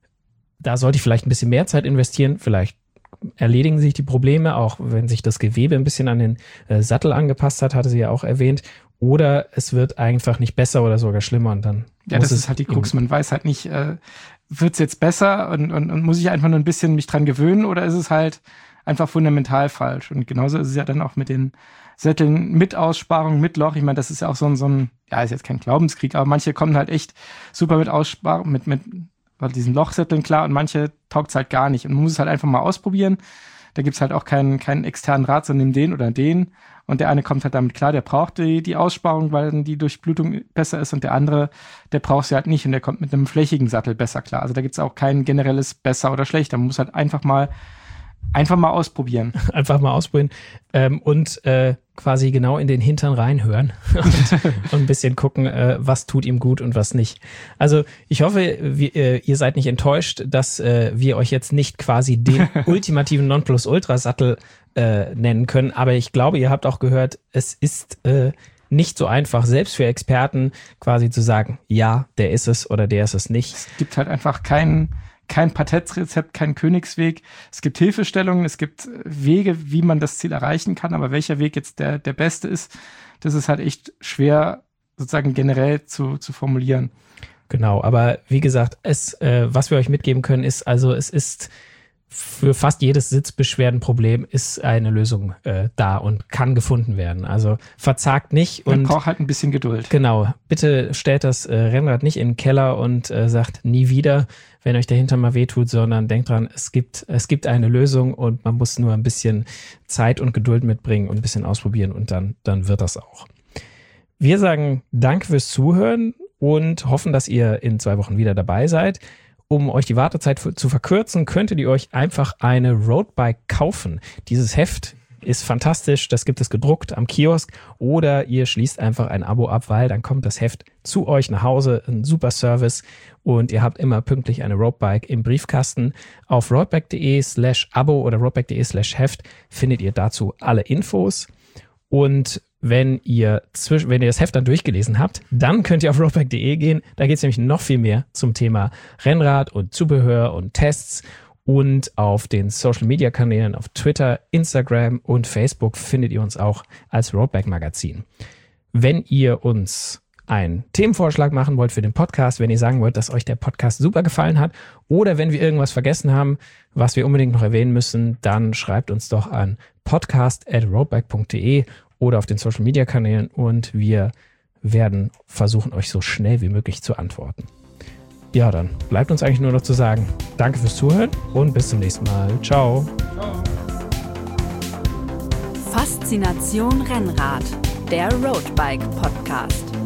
da sollte ich vielleicht ein bisschen mehr Zeit investieren, vielleicht erledigen sich die Probleme, auch wenn sich das Gewebe ein bisschen an den äh, Sattel angepasst hat, hatte sie ja auch erwähnt, oder es wird einfach nicht besser oder sogar schlimmer und dann ja, das ist halt die Krux, man weiß halt nicht, äh, wird es jetzt besser und, und, und muss ich einfach nur ein bisschen mich dran gewöhnen oder ist es halt einfach fundamental falsch und genauso ist es ja dann auch mit den Sätteln mit Aussparung, mit Loch, ich meine, das ist ja auch so ein, so ein, ja, ist jetzt kein Glaubenskrieg, aber manche kommen halt echt super mit Aussparung, mit, mit diesen Lochsätteln klar und manche taugt es halt gar nicht. Und man muss es halt einfach mal ausprobieren. Da gibt's halt auch keinen, keinen externen Rat, sondern nimm den oder den. Und der eine kommt halt damit klar, der braucht die, die Aussparung, weil dann die Durchblutung besser ist und der andere, der braucht sie halt nicht und der kommt mit einem flächigen Sattel besser klar. Also da gibt's auch kein generelles besser oder schlechter. Man muss halt einfach mal Einfach mal ausprobieren. Einfach mal ausprobieren ähm, und äh, quasi genau in den Hintern reinhören und, und ein bisschen gucken, äh, was tut ihm gut und was nicht. Also ich hoffe, wir, äh, ihr seid nicht enttäuscht, dass äh, wir euch jetzt nicht quasi den ultimativen Nonplusultra-Sattel äh, nennen können, aber ich glaube, ihr habt auch gehört, es ist äh, nicht so einfach, selbst für Experten quasi zu sagen, ja, der ist es oder der ist es nicht. Es gibt halt einfach keinen Kein Patentrezept, kein Königsweg. Es gibt Hilfestellungen, es gibt Wege, wie man das Ziel erreichen kann, aber welcher Weg jetzt der, der beste ist, das ist halt echt schwer sozusagen generell zu, zu formulieren. Genau, aber wie gesagt, es, äh, was wir euch mitgeben können, ist also, es ist für fast jedes Sitzbeschwerdenproblem ist eine Lösung äh, da und kann gefunden werden. Also verzagt nicht. Man und braucht halt ein bisschen Geduld. Genau. Bitte stellt das äh, Rennrad nicht in den Keller und äh, sagt nie wieder, wenn euch der Hintern mal wehtut, sondern denkt dran, es gibt, es gibt eine Lösung und man muss nur ein bisschen Zeit und Geduld mitbringen und ein bisschen ausprobieren und dann, dann wird das auch. Wir sagen Danke fürs Zuhören und hoffen, dass ihr in zwei Wochen wieder dabei seid. Um euch die Wartezeit zu verkürzen, könntet ihr euch einfach eine Roadbike kaufen. Dieses Heft ist fantastisch, das gibt es gedruckt am Kiosk oder ihr schließt einfach ein Abo ab, weil dann kommt das Heft zu euch nach Hause, ein super Service und ihr habt immer pünktlich eine Roadbike im Briefkasten. Auf roadbike.de slash Abo oder roadbike.de slash Heft findet ihr dazu alle Infos und wenn ihr, zwisch- wenn ihr das Heft dann durchgelesen habt, dann könnt ihr auf roadbike punkt de gehen. Da geht es nämlich noch viel mehr zum Thema Rennrad und Zubehör und Tests. Und auf den Social-Media-Kanälen auf Twitter, Instagram und Facebook findet ihr uns auch als Roadbike-Magazin. Wenn ihr uns einen Themenvorschlag machen wollt für den Podcast, wenn ihr sagen wollt, dass euch der Podcast super gefallen hat oder wenn wir irgendwas vergessen haben, was wir unbedingt noch erwähnen müssen, dann schreibt uns doch an podcast at roadbike punkt de oder auf den Social-Media-Kanälen und wir werden versuchen, euch so schnell wie möglich zu antworten. Ja, dann bleibt uns eigentlich nur noch zu sagen, danke fürs Zuhören und bis zum nächsten Mal. Ciao. Ciao. Faszination Rennrad, der Roadbike Podcast.